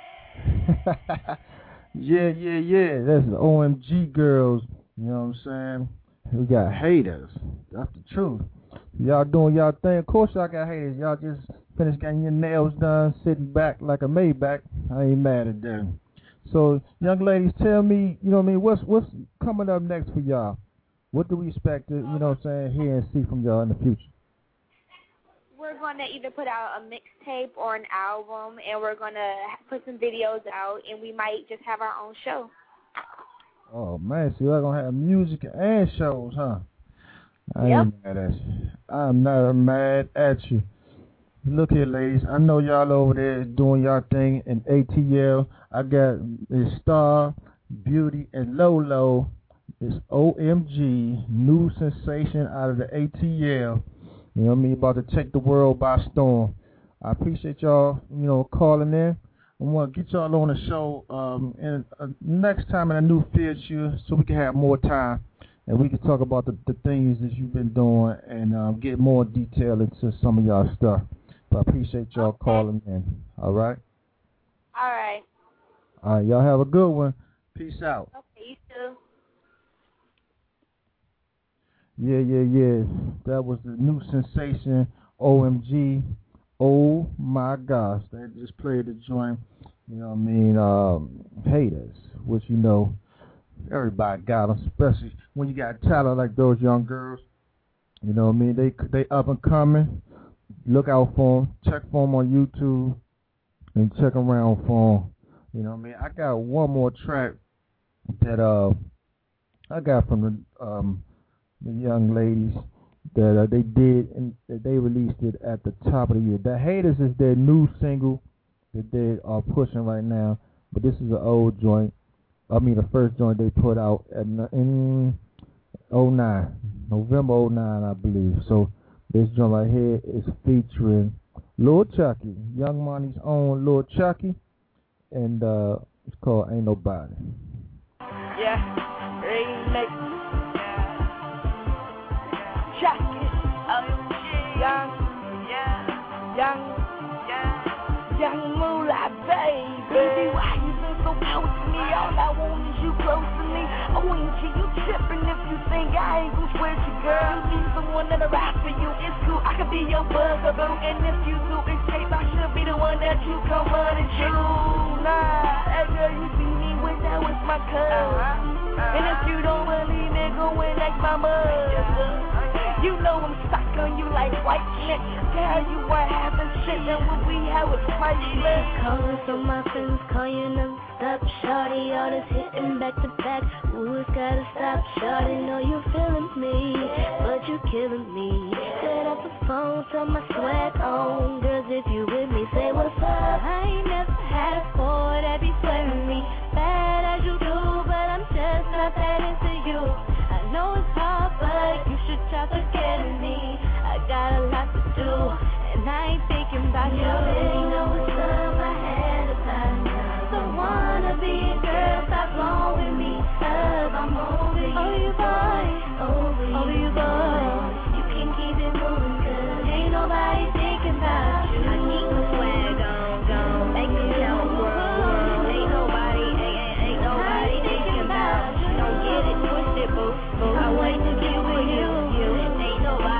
yeah, yeah, yeah. That's the O M G girls. You know what I'm saying? We got haters. That's the truth. Y'all doing y'all thing. Of course y'all got haters. Y'all just finished getting your nails done, sitting back like a Maybach. I ain't mad at them. So, young ladies, tell me, you know what I mean, what's what's coming up next for y'all? What do we expect to, you know what I'm saying, hear and see from y'all in the future? We're going to either put out a mixtape or an album, and we're going to put some videos out, and we might just have our own show. Oh, man, so y'all going to have music and shows, huh? I Yep. ain't mad at you. I'm not mad at you. Look here, ladies. I know y'all over there doing y'all thing in A T L. I got this Star, Beauty, and Lolo. This O M G, new sensation out of the A T L. You know what I mean? About to take the world by storm. I appreciate y'all, you know, calling in. I want to get y'all on the show um, and uh, next time in a new feature so we can have more time and we can talk about the, the things that you've been doing and um, get more detail into some of y'all stuff. But I appreciate y'all okay. calling in. All right? All right. All right. Y'all have a good one. Peace out. Okay, you too. Yeah, yeah, yeah. That was the new sensation, O M G. Oh, my gosh. They just played the joint, you know what I mean, um, haters, which, you know, everybody got them, especially when you got talent like those young girls. You know what I mean? They they up and coming. Look out for them. Check for them on YouTube and check around for them. You know what I mean? I got one more track that uh I got from the um the young ladies that uh, they did and that they released it at the top of the year. The Haters is their new single that they are pushing right now, but this is an old joint. I mean the first joint they put out at, in oh nine, November oh nine, I believe. So this joint right here is featuring Lil Chucky, Young Money's own Lil Chucky, and uh, it's called Ain't Nobody. Yeah, remix. Chucky, young, young, young moolah, baby. Why you been so close to me? All I want is you close to me. I want you, you tripping if you think I ain't gon' swear to girl. You need someone that'll ride for you. It's cool, I could be your bugaboo. And if you do escape, I should be the one that you come running to. Nah, that girl you see me with, that was my cousin. And if you don't believe it, go and ask my mother. You know I'm stuck on you like white shit. Tell you what happened, shit, and what we had was priceless. Calling so my friends call you non-stop. Shawty, all this hitting back to back. Ooh, it's gotta stop. Shawty, know you feeling me, but you killing me. Set up the phone, turn my swag on. Girls, if you with me, say what's up. I ain't never had a boy that be swearing me. Bad as you do, but I'm just not that into you. I know it's hard, but you should try forgetting me. I got a lot to do, and I ain't thinking about you. You already know what's up, I had a time. Don't wanna be a girl, stop wrong with me. Cause I'm over you. Oh, you boy, over you. Over you, boy. You can keep it moving, cause ain't nobody thinking about you. I keep my swag on, gone, make me know, bro. Ain't nobody, ain't, ain't, ain't nobody thinking about you. Don't get it twisted, boo. I wait to be with you. You ain't nobody.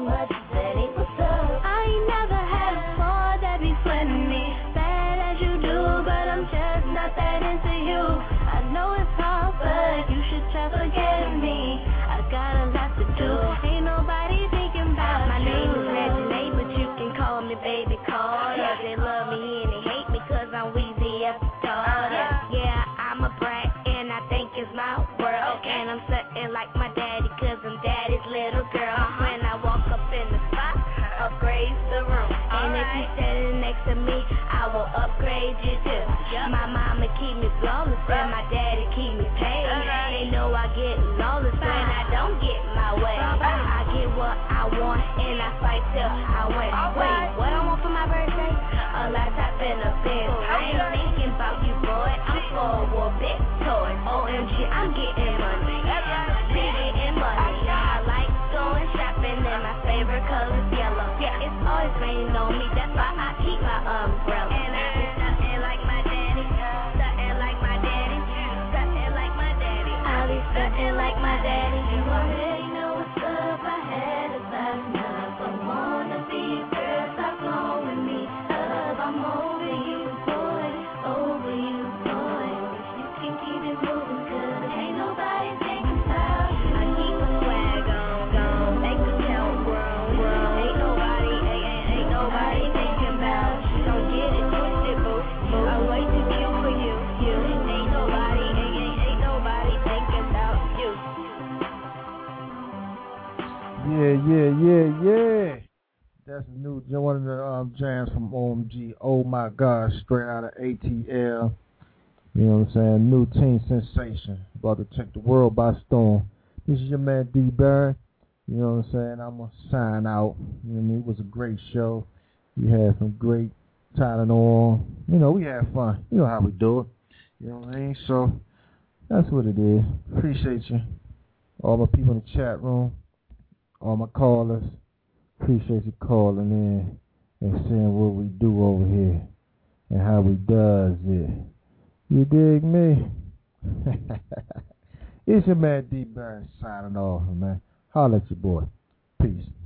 much, Daddy, what's up? I ain't never had a boy that be frontin' me. Bad as you do, but I'm just not that into you. I know it's hard, but you should try forgetting me. I got a lot to do, ain't nobody thinking about my you. name is Reggie, but you can call me baby Carter. They love me and they hate me cause I'm Weezy at the daughter. Yeah, I'm a brat and I think it's my world. And I'm something like my daddy cause I'm daddy's little girl. When I walk up in the spot, upgrade the room. And if you standing next to me, I will upgrade you too. My mama keep me flawless and my daddy keep me paid. They know I get lawless when I don't get my way. I get what I want and I fight till I win. Wait, what I want for my birthday? A laptop and a pen. I ain't thinking about you, boy. I'm forward, big toy. O M G, I'm getting money. Getting money. I like going shopping and my favorite color's yellow. Yeah, it's always raining on me. That's why I keep my umbrella. And I be something like my daddy. Something like my daddy. Something like my daddy. I be something like my daddy. You already know what's up. I had a last night. But wanna be a girl, stop going with me. Up, I'm over you, boy. Over you, boy. You can keep it moving, cause ain't nobody thinking about you. I keep my swag on, gone. Make the count grown, grown. Ain't nobody, ain't, ain't, ain't nobody thinking about you. Don't get it twisted, boo. boo. I'm way too cute for you, you. Ain't nobody, ain't, ain't, ain't nobody thinking about you. Yeah, yeah, yeah, yeah. That's a new one of the um, jams from O M G. Oh my God, straight out of A T L. You know what I'm saying? New teen sensation. About to take the world by storm. This is your man D Barry. You know what I'm saying? I'm gonna sign out. You know what I mean? It was a great show. We had some great talent on. You know, we had fun. You know how we do it. You know what I mean? So that's what it is. Appreciate you. All my people in the chat room. All my callers. Appreciate you calling in and seeing what we do over here and how we does it. You dig me? It's your man D Barry signing off, man. Holla at your boy. Peace.